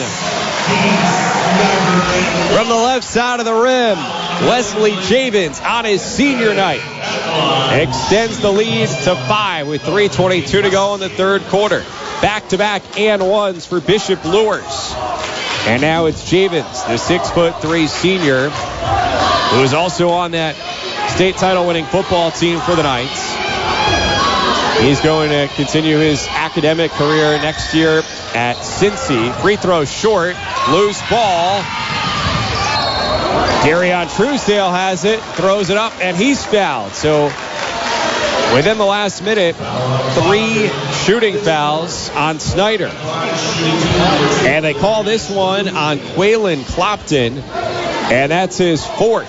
From the left side of the rim, Wesley Javins on his senior night extends the lead to 5 with 3:22 to go in the third quarter. Back-to-back and ones for Bishop Luers. And now it's Javins, the 6'3" senior, who is also on that state title-winning football team for the Knights. He's going to continue his academic career next year at Cincy. Free throw short, loose ball. Darion Truesdale has it, throws it up, and he's fouled. So within the last minute, 3 shooting fouls on Snyder. And they call this one on Quaylen Clopton, and that's his 4th.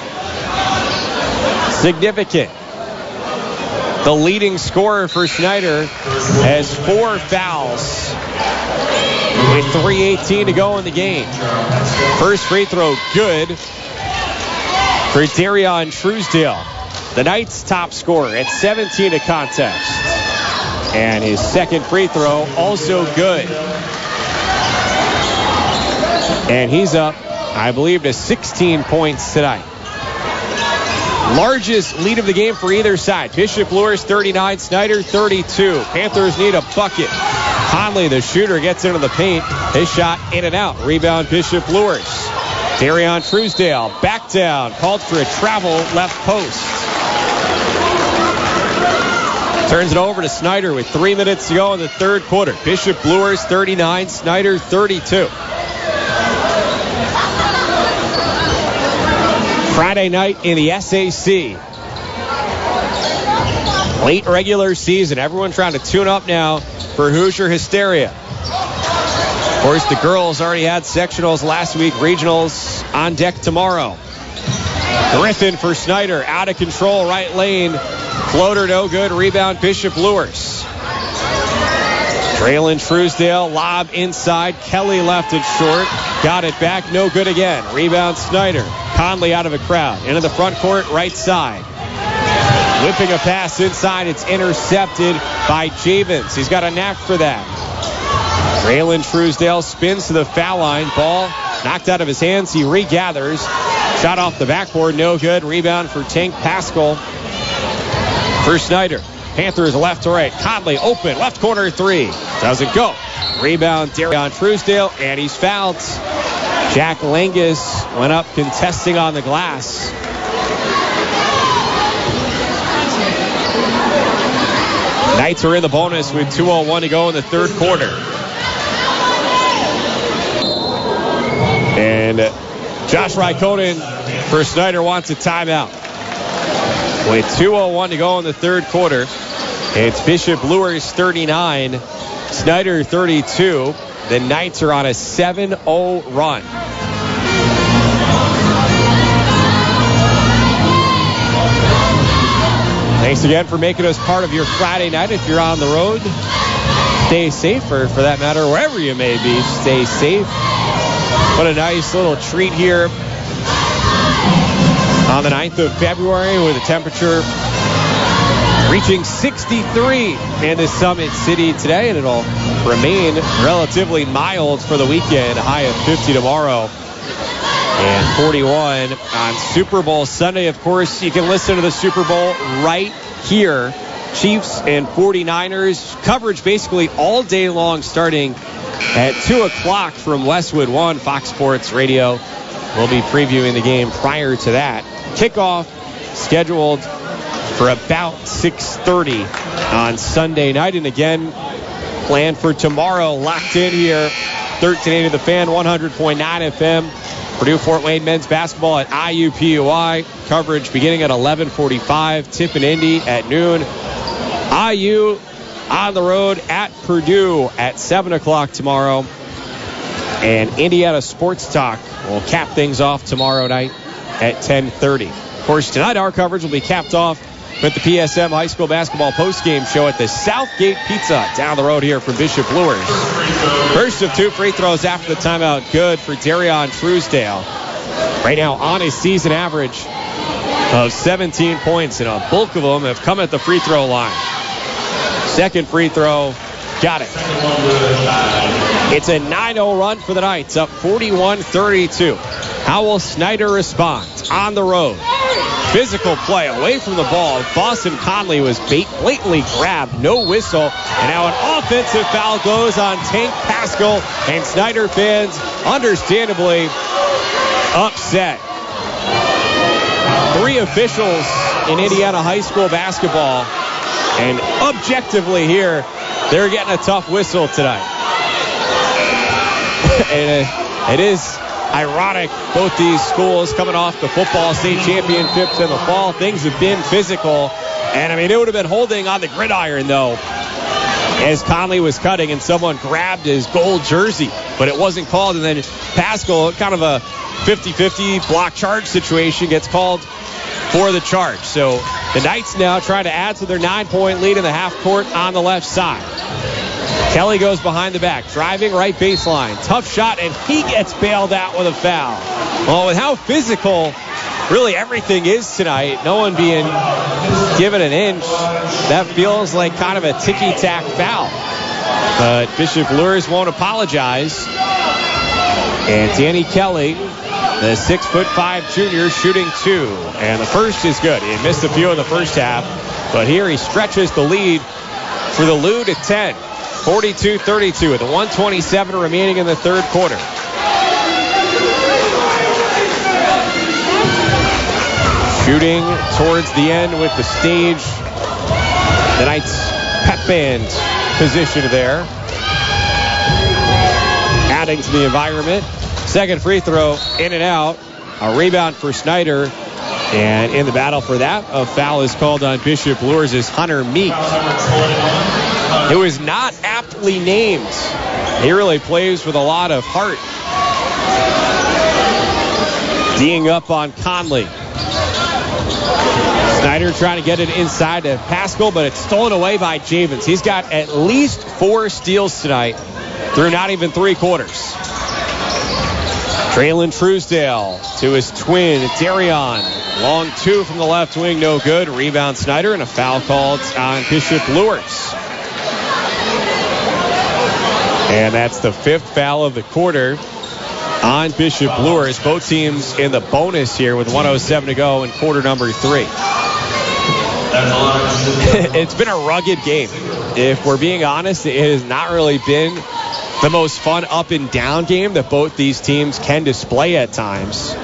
Significant. The leading scorer for Snyder has 4 fouls with 3:18 to go in the game. First free throw good for Darion Truesdale, the Knights' top scorer at 17 to contest. And his second free throw also good. And he's up, I believe, to 16 points tonight. Largest lead of the game for either side. Bishop Luers 39, Snyder 32. Panthers need a bucket. Conley, the shooter, gets into the paint. His shot in and out. Rebound Bishop Luers. Darion Truesdale back down. Called for a travel left post. Turns it over to Snyder with 3 minutes to go in the third quarter. Bishop Luers 39, Snyder 32. Friday night in the SAC. Late regular season. Everyone trying to tune up now for Hoosier Hysteria. Of course, the girls already had sectionals last week. Regionals on deck tomorrow. Griffin for Snyder. Out of control, right lane. Floater no good. Rebound Bishop Luers. Traylon Truesdale, lob inside. Kelly left it short. Got it back, no good again. Rebound Snyder. Conley out of a crowd. Into the front court, right side. Whipping a pass inside. It's intercepted by Javens. He's got a knack for that. Traylon Truesdale spins to the foul line. Ball knocked out of his hands. He regathers. Shot off the backboard, no good. Rebound for Tank Pascal. For Snyder. Panthers left to right. Conley open. Left corner three. Doesn't go. Rebound Darion Truesdale. And he's fouled. Jack Langus went up contesting on the glass. Knights are in the bonus with 2:01 to go in the third quarter. And Josh Raikkonen for Snyder wants a timeout. With 2:01 to go in the third quarter. It's Bishop Luers 39, Snyder 32. The Knights are on a 7-0 run. Thanks again for making us part of your Friday night. If you're on the road, stay safe, or for that matter, wherever you may be, stay safe. What a nice little treat here on the 9th of February with a temperature reaching 63 in the Summit City today, and it'll remain relatively mild for the weekend. A high of 50 tomorrow and 41 on Super Bowl Sunday. Of course, you can listen to the Super Bowl right here. Chiefs and 49ers coverage basically all day long, starting at 2 o'clock from Westwood One. Fox Sports Radio will be previewing the game prior to that. Kickoff scheduled for about 6:30 on Sunday night. And again, planned for tomorrow, locked in here, 1380 The Fan, 100.9 FM. Purdue Fort Wayne men's basketball at IUPUI. Coverage beginning at 11:45. Tip in Indy at noon. IU on the road at Purdue at 7 o'clock tomorrow. And Indiana Sports Talk will cap things off tomorrow night at 10:30. Of course, tonight our coverage will be capped off with the PSM High School Basketball postgame show at the Southgate Pizza Hut down the road here from Bishop Luers. First of two free throws after the timeout, good for Darion Truesdale. Right now on a season average of 17 points, and a bulk of them have come at the free throw line. Second free throw, got it. It's a 9-0 run for the Knights, up 41-32. How will Snyder respond? On the road. Physical play away from the ball. Boston Conley was blatantly grabbed. No whistle. And now an offensive foul goes on Tank Pascal. And Snyder fans, understandably, upset. Three officials in Indiana high school basketball. And objectively here, they're getting a tough whistle tonight. And it is ironic, both these schools coming off the football state championships in the fall. Things have been physical. And, I mean, it would have been holding on the gridiron, though, as Conley was cutting and someone grabbed his gold jersey. But it wasn't called. And then Pascal, kind of a 50-50 block charge situation, gets called for the charge. So the Knights now trying to add to their 9-point lead in the half court on the left side. Kelly goes behind the back, driving right baseline. Tough shot, and he gets bailed out with a foul. Well, with how physical really everything is tonight, no one being given an inch, that feels like kind of a ticky-tack foul. But Bishop Luers won't apologize. And Danny Kelly, the 6'5" junior, shooting two. And the first is good. He missed a few in the first half, but here he stretches the lead for the Lou to 10. 42-32 with 1:27 remaining in the third quarter. Shooting towards the end with the stage. The Knights pep band position there. Adding to the environment. Second free throw, in and out. A rebound for Snyder. And in the battle for that, a foul is called on Bishop Luers' Hunter Meek, who is not aptly named. He really plays with a lot of heart. D'ing up on Conley. Snyder trying to get it inside to Pascal, but it's stolen away by Javens. He's got at least 4 steals tonight through not even 3 quarters. Traylon Truesdale to his twin, Darion. Long 2 from the left wing, no good. Rebound Snyder, and a foul called on Bishop Luers. And that's the 5th foul of the quarter on Bishop Luers. Both teams in the bonus here with 1:07 to go in quarter number 3. It's been a rugged game. If we're being honest, it has not really been the most fun up and down game that both these teams can display at times.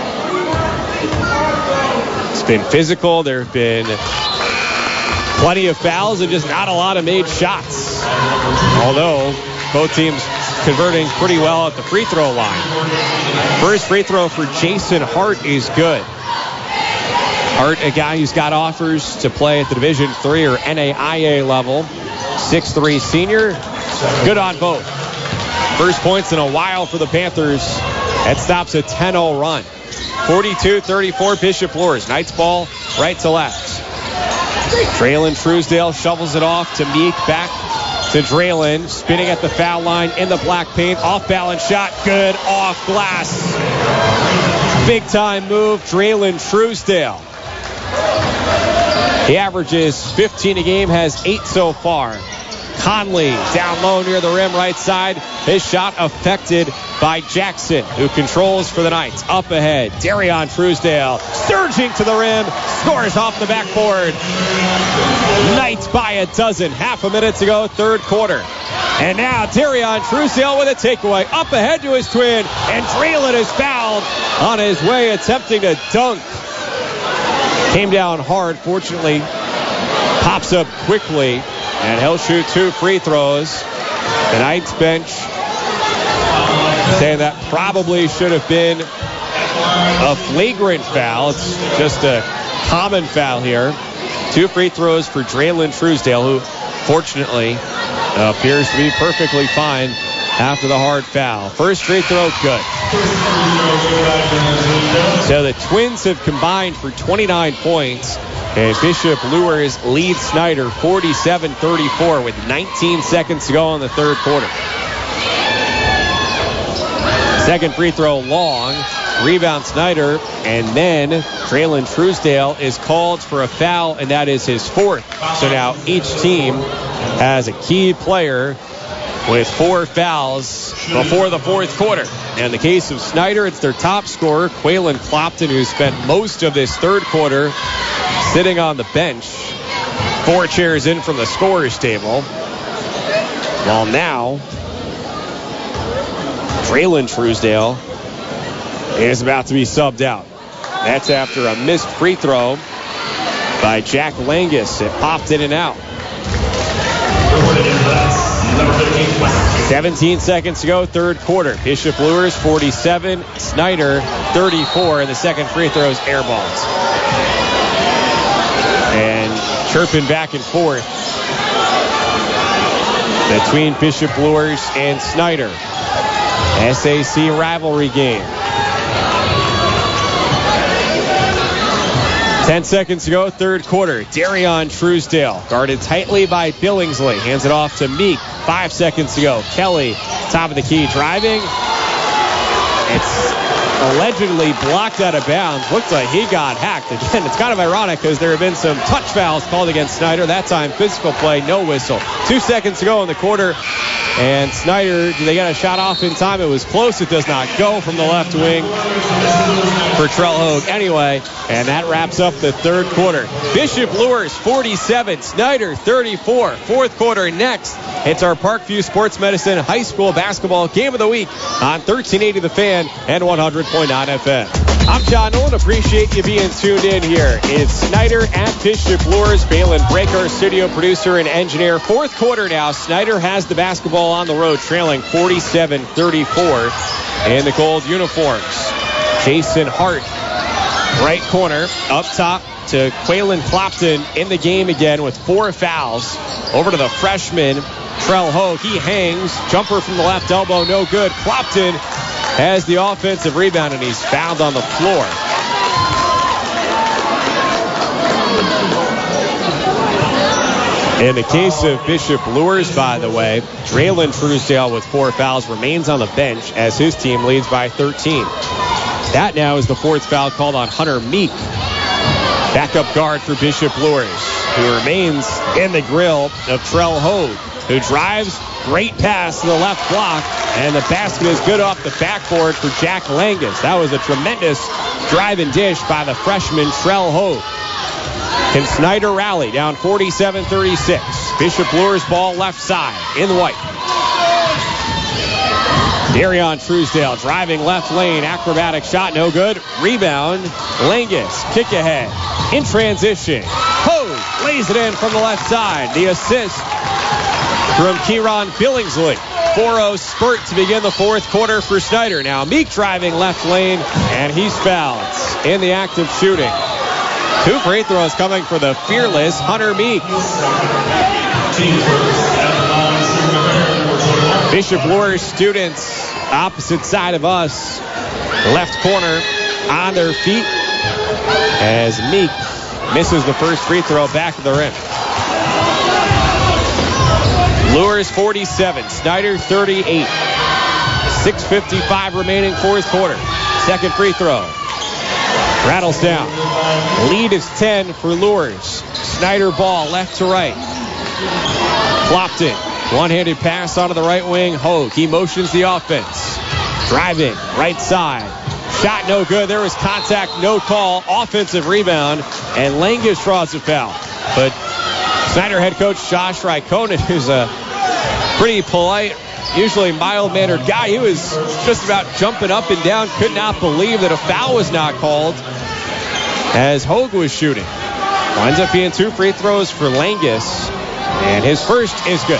It's been physical. There have been plenty of fouls and just not a lot of made shots. Although both teams converting pretty well at the free throw line. First free throw for Jason Hart is good. Hart, a guy who's got offers to play at the Division III or NAIA level. 6'3" senior. Good on both. First points in a while for the Panthers. That stops a 10-0 run. 42-34 Bishop Luers. Knights ball right to left. Traylon Truesdale shovels it off to Meek. Back to Draylon. Spinning at the foul line in the black paint. Off balance shot. Good off glass. Big time move. Traylon Truesdale. He averages 15 a game. Has 8 so far. Conley down low near the rim right side. His shot affected by Jackson, who controls for the Knights. Up ahead, Darion Truesdale surging to the rim, scores off the backboard. Knights by a dozen. Half a minute to go, third quarter. And now Darion Truesdale with a takeaway. Up ahead to his twin, and Draylon is fouled on his way attempting to dunk. Came down hard, fortunately pops up quickly. And he'll shoot 2 free throws. The Knights bench saying that probably should have been a flagrant foul. It's just a common foul here. 2 free throws for Draylon Truesdale, who fortunately appears to be perfectly fine after the hard foul. First free throw, good. So the Twins have combined for 29 points. And Bishop Luers leads Snyder 47-34 with 19 seconds to go in the third quarter. Second free throw long. Rebound Snyder. And then Traylon Truesdale is called for a foul, and that is his 4th. So now each team has a key player with 4 fouls before the 4th quarter. And in the case of Snyder, it's their top scorer, Quaylen Clopton, who spent most of this third quarter sitting on the bench, 4 chairs in from the scorer's table. Well, now, Traylon Truesdale is about to be subbed out. That's after a missed free throw by Jack Langus. It popped in and out. 17 seconds to go, third quarter. Bishop Luers 47, Snyder 34, and the second free throw is airballed. And chirping back and forth between Bishop Luers and Snyder. SAC rivalry game. 10 seconds to go, third quarter. Darion Truesdale guarded tightly by Billingsley. Hands it off to Meek. 5 seconds to go. Kelly, top of the key, driving. It's allegedly blocked out of bounds. Looks like he got hacked. Again, it's kind of ironic because there have been some touch fouls called against Snyder. That time, physical play, no whistle. 2 seconds to go in the quarter. And Snyder, did they get a shot off in time? It was close. It does not go from the left wing for Trell Hogue anyway. And that wraps up the third quarter. Bishop Luers 47, Snyder 34. Fourth quarter next. It's our Parkview Sports Medicine High School Basketball Game of the Week on 1380 The Fan and 100.9 FM. I'm John Nolan. Appreciate you being tuned in here. It's Snyder at Bishop Luers. Balin Breaker, studio producer and engineer. Fourth quarter now. Snyder has the basketball on the road, trailing 47-34 in the gold uniforms. Jason Hart Right corner, up top to Quaylen Clopton in the game again with 4 fouls. Over to the freshman, Trell Hogue. He hangs. Jumper from the left elbow, no good. Clopton has the offensive rebound, and he's fouled on the floor. In the case of Bishop Luers, by the way, Draylon Truesdale with 4 fouls remains on the bench as his team leads by 13. That now is the 4th foul called on Hunter Meek. Backup guard for Bishop Luers, who remains in the grill of Trell Hogue, who drives. Great pass to the left block, and the basket is good off the backboard for Jack Langus. That was a tremendous drive and dish by the freshman Trell Hogue. Can Snyder rally down 47-36? Bishop Luers ball left side in white. Darion Truesdale driving left lane. Acrobatic shot, no good. Rebound. Langus, kick ahead. In transition. Hogue lays it in from the left side. The assist from Kieran Billingsley. 4-0 spurt to begin the 4th quarter for Snyder. Now Meek driving left lane, and he's fouled in the act of shooting. 2 free throws coming for the fearless Hunter Meek. Bishop Luers students opposite side of us. Left corner on their feet as Meek misses the first free throw back of the rim. Luers 47, Snyder 38. 6:55 remaining 4th quarter. Second free throw. Rattles down. Lead is 10 for Luers. Snyder ball left to right. Clopton. One-handed pass onto the right wing. Hogue. He motions the offense. Driving. Right side. Shot no good. There was contact. No call. Offensive rebound. And Langus draws a foul. But Snyder head coach Josh Raikkonen, who's a pretty polite, usually mild-mannered guy, he was just about jumping up and down. Could not believe that a foul was not called as Hogue was shooting. Winds up being 2 free throws for Langus, and his first is good.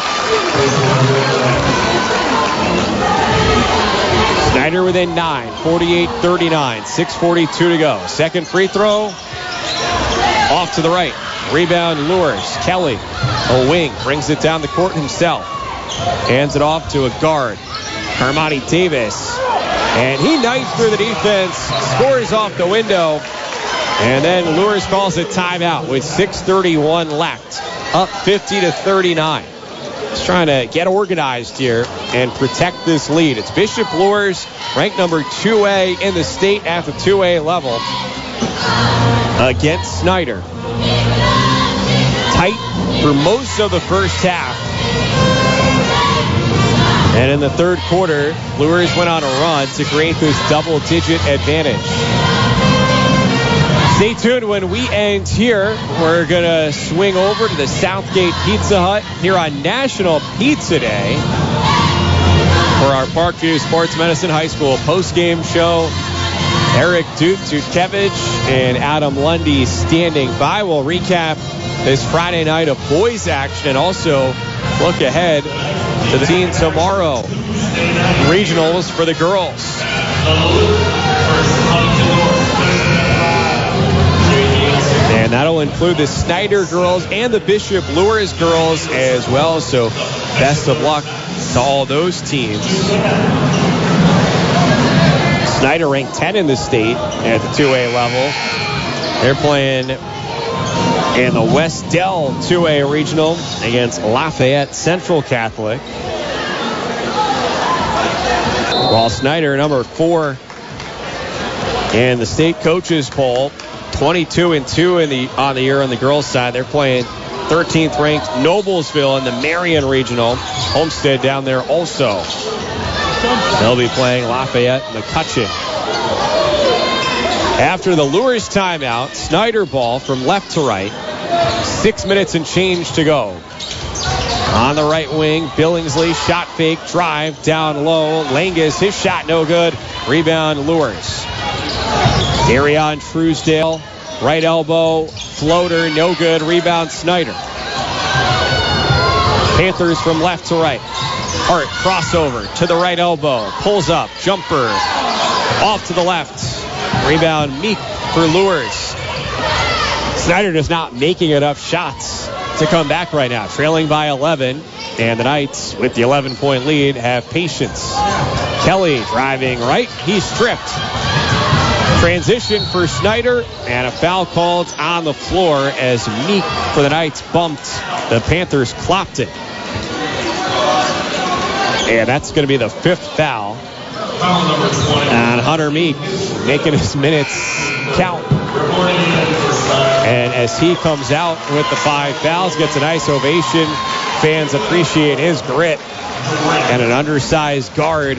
Snyder within 9, 48-39, 6:42 to go. Second free throw, off to the right. Rebound Luers. Kelly, a wing, brings it down the court himself. Hands it off to a guard, Armani Davis. And he knifes through the defense, scores off the window. And then Luers calls a timeout with 6:31 left. Up 50-39. He's trying to get organized here and protect this lead. It's Bishop Luers, ranked number 2A in the state at the 2A level, against Snyder. Tight for most of the first half. And in the 3rd quarter, Luers went on a run to create this double-digit advantage. Stay tuned when we end here. We're going to swing over to the Southgate Pizza Hut here on National Pizza Day for our Parkview Sports Medicine High School post-game show. Eric Dutkevich and Adam Lundy standing by. We'll recap this Friday night of boys action and also look ahead to the team tomorrow. Regionals for the girls. And that'll include the Snyder girls and the Bishop Luers girls as well. So best of luck to all those teams. Snyder ranked 10 in the state at the 2A level. They're playing in the West Dell 2A regional against Lafayette Central Catholic. While Snyder, number 4 in the state coaches poll, 22-2 on the year on the girls' side. They're playing 13th ranked Noblesville in the Marion regional. Homestead down there also. They'll be playing Lafayette McCutcheon. After the Luers timeout, Snyder ball from left to right. 6 minutes and change to go. On the right wing, Billingsley, shot fake, drive, down low. Langus, his shot no good. Rebound Luers. Darion Truesdale, right elbow, floater, no good. Rebound Snyder. Panthers from left to right. Hart, crossover to the right elbow. Pulls up, jumper, off to the left. Rebound Meek for Luers. Snyder just not making enough shots to come back right now. Trailing by 11. And the Knights, with the 11-point lead, have patience. Kelly driving right. He's stripped. Transition for Snyder. And a foul called on the floor as Meek for the Knights bumped the Panthers' Clopton. And that's going to be the 5th foul. And Hunter Meek making his minutes count. And as he comes out with the 5 fouls, gets a nice ovation. Fans appreciate his grit. And an undersized guard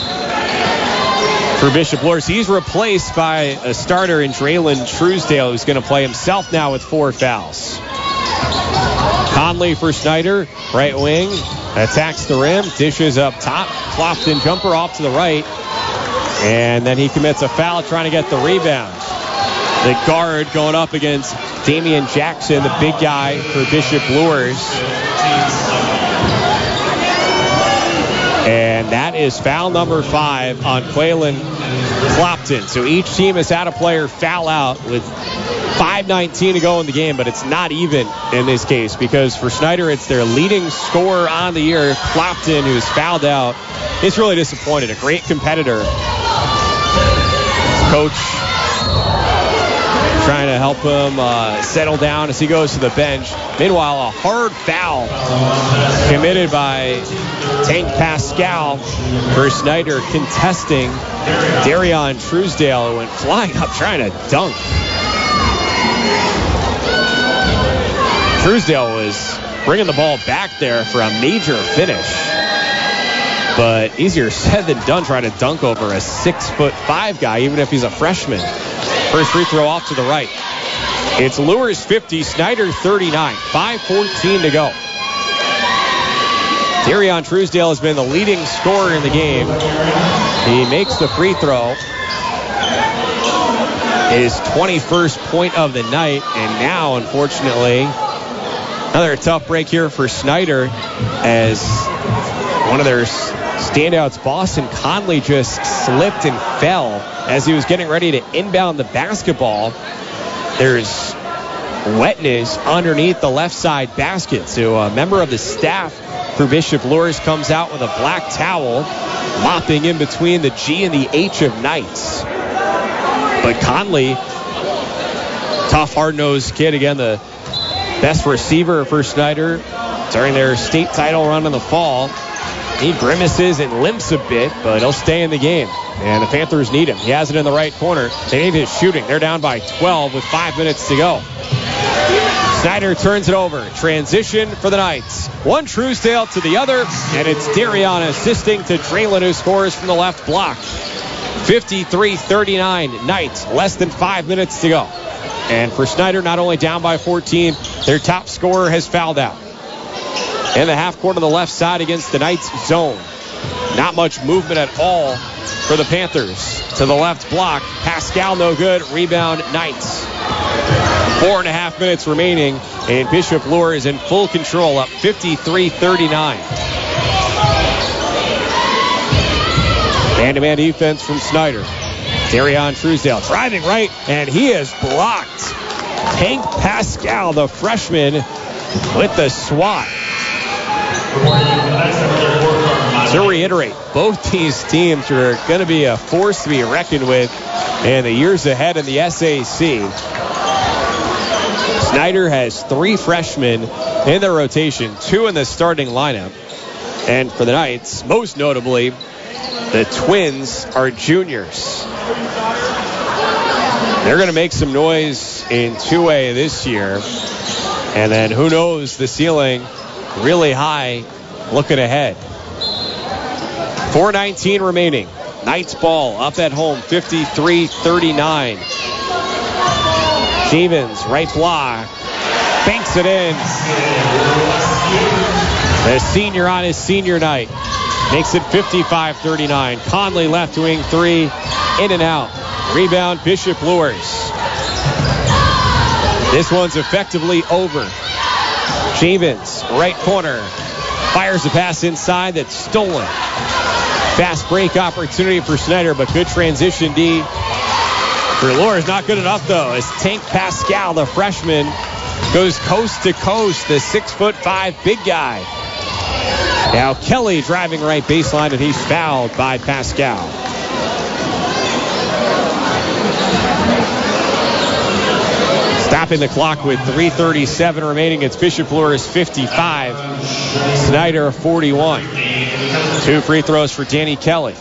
for Bishop Luers. He's replaced by a starter in Draylen Truesdale, who's going to play himself now with 4 fouls. Conley for Snyder, right wing, attacks the rim, dishes up top, Clopton jumper off to the right, and then he commits a foul trying to get the rebound. The guard going up against Damian Jackson, the big guy for Bishop Luers. And that is foul number 5 on Quaylen Clopton. So each team has had a player foul out with 5:19 to go in the game, but it's not even in this case because for Snyder, it's their leading scorer on the year, Clopton, who's fouled out. He's really disappointed. A great competitor. Coach trying to help him settle down as he goes to the bench. Meanwhile, a hard foul committed by Tank Pascal for Snyder, contesting Darion Truesdale, who went flying up trying to dunk. Truesdale was bringing the ball back there for a major finish. But easier said than done trying to dunk over a 6'5" guy, even if he's a freshman. First free throw off to the right. It's Luers 50, Snyder 39. 5:14 to go. Darion Truesdale has been the leading scorer in the game. He makes the free throw. His 21st point of the night. And now, unfortunately, another tough break here for Snyder as one of their standouts, Boston Conley, just slipped and fell as he was getting ready to inbound the basketball. There's wetness underneath the left side basket. So a member of the staff for Bishop Luers comes out with a black towel, mopping in between the G and the H of Knights. But Conley, tough, hard-nosed kid, again, the best receiver for Snyder during their state title run in the fall. He grimaces and limps a bit, but he'll stay in the game. And the Panthers need him. He has it in the right corner. They need his shooting. They're down by 12 with 5 minutes to go. Snyder turns it over. Transition for the Knights. One Truesdale to the other, and it's Darion assisting to Draylen, who scores from the left block. 53-39 Knights. Less than 5 minutes to go. And for Snyder, not only down by 14, their top scorer has fouled out. In the half court on the left side against the Knights zone. Not much movement at all for the Panthers. To the left block. Pascal no good. Rebound Knights. 4.5 minutes remaining. And Bishop Luers in full control, up 53-39. Man-to-man defense from Snyder. Darion Truesdale driving right, and he is blocked. Tank Pascal, the freshman, with the swat. To reiterate, both these teams are going to be a force to be reckoned with in the years ahead in the SAC. Snyder has 3 freshmen in their rotation, 2 in the starting lineup. And for the Knights, most notably, the Twins are juniors. They're going to make some noise in 2A this year. And then who knows, the ceiling really high looking ahead. 4:19 remaining. Knights ball up at home, 53-39. Stevens, right block, banks it in. The senior on his senior night makes it 55-39. Conley left wing 3, in and out. Rebound, Bishop Luers. This one's effectively over. Stevens, right corner, fires a pass inside that's stolen. Fast break opportunity for Snyder, but good transition D For Luers, not good enough, though, as Tank Pascal, the freshman, goes coast to coast, the 6'5" big guy. Now Kelly driving right baseline, and he's fouled by Pascal. Stopping the clock with 3:37 remaining. It's Bishop Luers 55, Snyder 41. 2 free throws for Danny Kelly.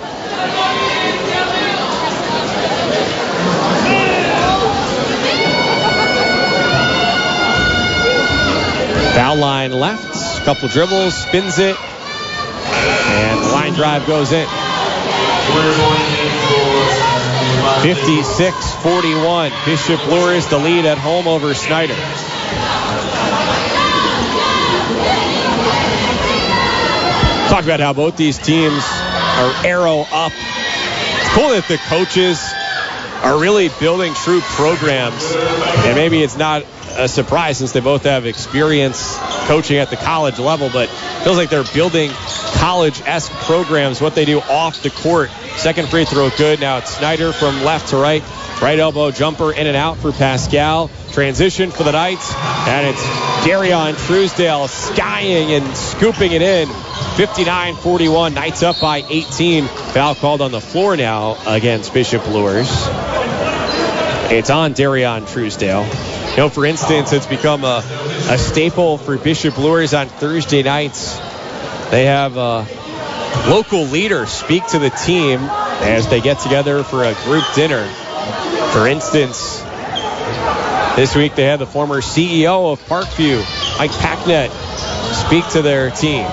Foul line left, couple dribbles, spins it, and the line drive goes in. 56-41. Bishop Luers the lead at home over Snyder. Talk about how both these teams are arrow up. It's cool that the coaches are really building true programs, and maybe it's not a surprise since they both have experience coaching at the college level, but it feels like they're building college-esque programs, what they do off the court. Second free throw good. Now it's Snyder from left to right. Right elbow jumper in and out for Pascal. Transition for the Knights, and it's Darion Truesdale skying and scooping it in. 59-41. Knights up by 18. Foul called on the floor now against Bishop Luers. It's on Darion Truesdale. You know, for instance, it's become a staple for Bishop Luers on Thursday nights. They have local leaders speak to the team as they get together for a group dinner. For instance, this week they had the former CEO of Parkview, Mike Packnett, speak to their team.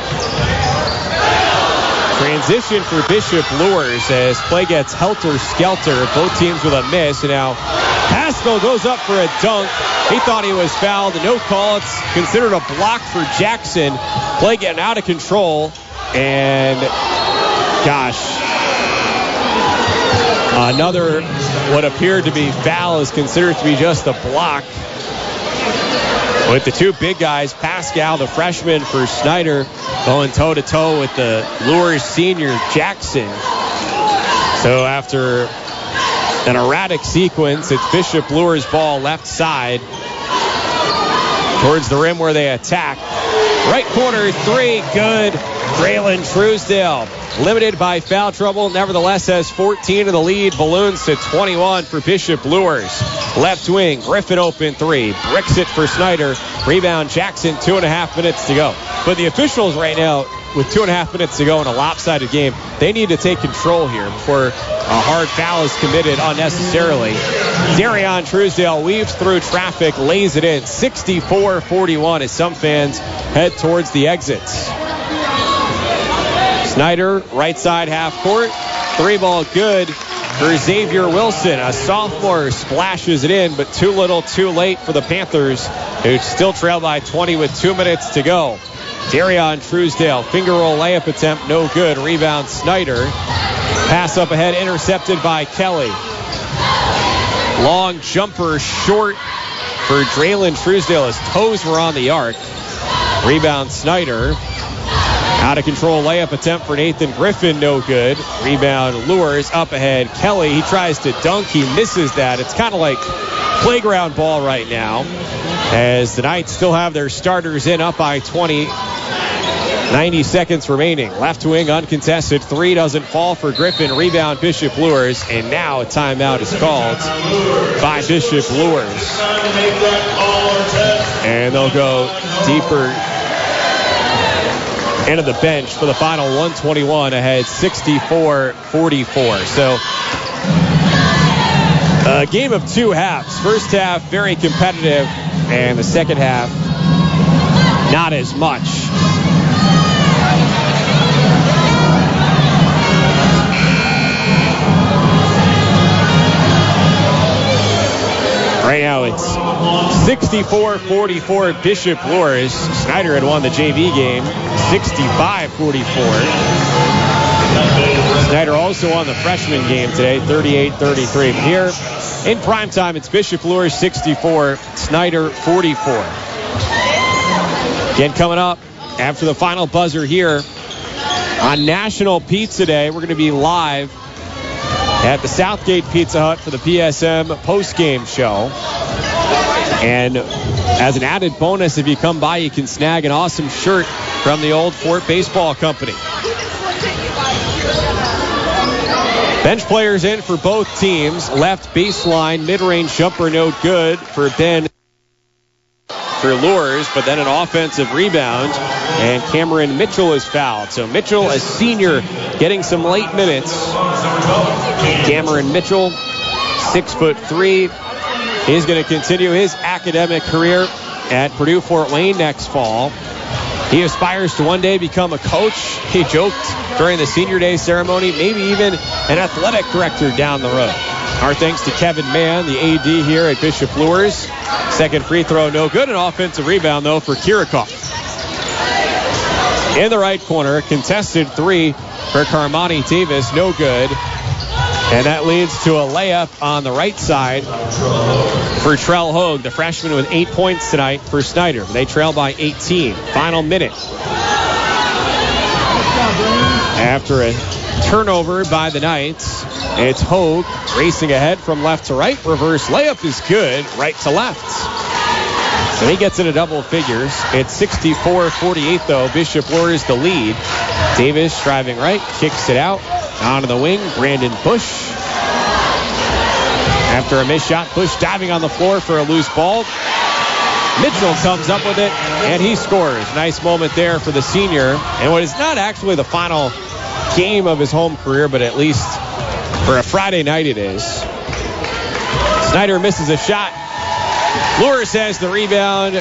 Transition for Bishop Luers as play gets helter-skelter. Both teams with a miss. And now Pascal goes up for a dunk. He thought he was fouled. No call. It's considered a block for Jackson. Play getting out of control. And, gosh, another what appeared to be foul is considered to be just a block. With the two big guys, Pascal, the freshman for Snyder, going toe-to-toe with the Luers senior, Jackson. So after an erratic sequence, it's Bishop Luers ball left side towards the rim where they attack. Right corner, three, good. Draylon Truesdale, limited by foul trouble, nevertheless has 14 in the lead. Balloons to 21 for Bishop Luers. Left wing, Griffin open three. Bricks it for Snyder. Rebound Jackson, 2.5 minutes to go. But the officials right now, with 2.5 minutes to go in a lopsided game, they need to take control here before a hard foul is committed unnecessarily. Darion Truesdale weaves through traffic, lays it in. 64-41 as some fans head towards the exits. Snyder, right side half court. Three ball good for Xavier Wilson. A sophomore splashes it in, but too little, too late for the Panthers, who still trail by 20 with 2 minutes to go. Darion Truesdale, finger roll layup attempt, no good. Rebound Snyder. Pass up ahead, intercepted by Kelly. Long jumper short for Draylon Truesdale. His toes were on the arc. Rebound Snyder. Out of control layup attempt for Nathan Griffin, no good. Rebound Luers up ahead. Kelly, he tries to dunk, he misses that. It's kind of like playground ball right now, as the Knights still have their starters in, up by 20. 90 seconds remaining. Left wing uncontested. Three doesn't fall for Griffin. Rebound Bishop Luers. And now a timeout is called by Bishop Luers. And they'll go deeper into the bench for the final 121 ahead, 64-44. So a game of two halves. First half very competitive, and the second half not as much. Right now it's 64-44 Bishop Luers. Snyder had won the JV game 65-44. Snyder also won the freshman game today 38-33. Here in primetime, it's Bishop Luers 64, Snyder 44. Again, coming up after the final buzzer here on National Pizza Day, we're going to be live at the Southgate Pizza Hut for the PSM postgame show. And as an added bonus, if you come by, you can snag an awesome shirt from the Old Fort Baseball Company. Bench players in for both teams. Left baseline, mid-range jumper no good for Ben for Lures, but then an offensive rebound, and Cameron Mitchell is fouled. So Mitchell, a senior, getting some late minutes. Cameron Mitchell, 6'3", is going to continue his academic career at Purdue Fort Wayne next fall. He aspires to one day become a coach. He joked during the senior day ceremony, maybe even an athletic director down the road. Our thanks to Kevin Mann, the AD here at Bishop Lures. Second free throw, no good. An offensive rebound, though, for Kirikoff. In the right corner, contested three for Carmani Davis, no good. And that leads to a layup on the right side for Trell Hogue, the freshman with 8 points tonight for Snyder. They trail by 18. Final minute. After a turnover by the Knights, it's Hogue racing ahead from left to right. Reverse layup is good, right to left. So he gets into double figures. It's 64-48, though. Bishop Lures the lead. Davis driving right, kicks it out. Onto the wing, Brandon Bush. After a missed shot, Bush diving on the floor for a loose ball. Mitchell comes up with it, and he scores. Nice moment there for the senior. And what is not actually the final game of his home career, but at least for a Friday night it is. Snyder misses a shot. Lures has the rebound.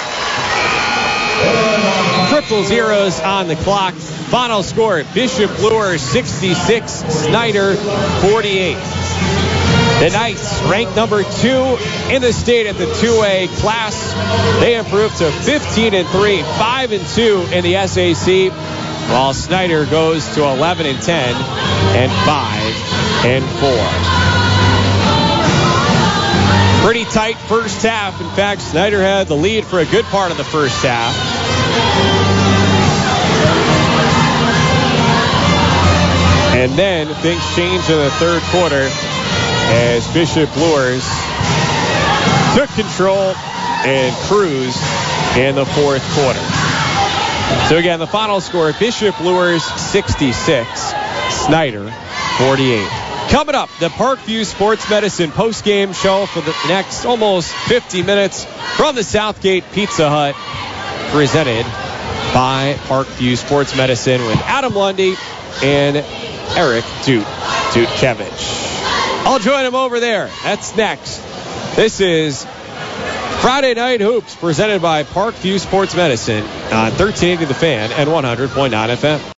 Triple zeros on the clock. Final score, Bishop Lures 66, Snyder 48. The Knights, ranked number 2 in the state at the 2A class. They improved to 15-3, 5-2 in the SAC, while Snyder goes to 11-10 and 5-4. Pretty tight first half. In fact, Snyder had the lead for a good part of the first half. And then things change in the third quarter as Bishop Lures took control and cruised in the fourth quarter. So again, the final score, Bishop Lures 66, Snyder 48. Coming up, the Parkview Sports Medicine postgame show for the next almost 50 minutes from the Southgate Pizza Hut, presented by Parkview Sports Medicine with Adam Lundy and Eric Dutkevich. I'll join him over there. That's next. This is Friday Night Hoops, presented by Parkview Sports Medicine on 1380 The Fan and 100.9 FM.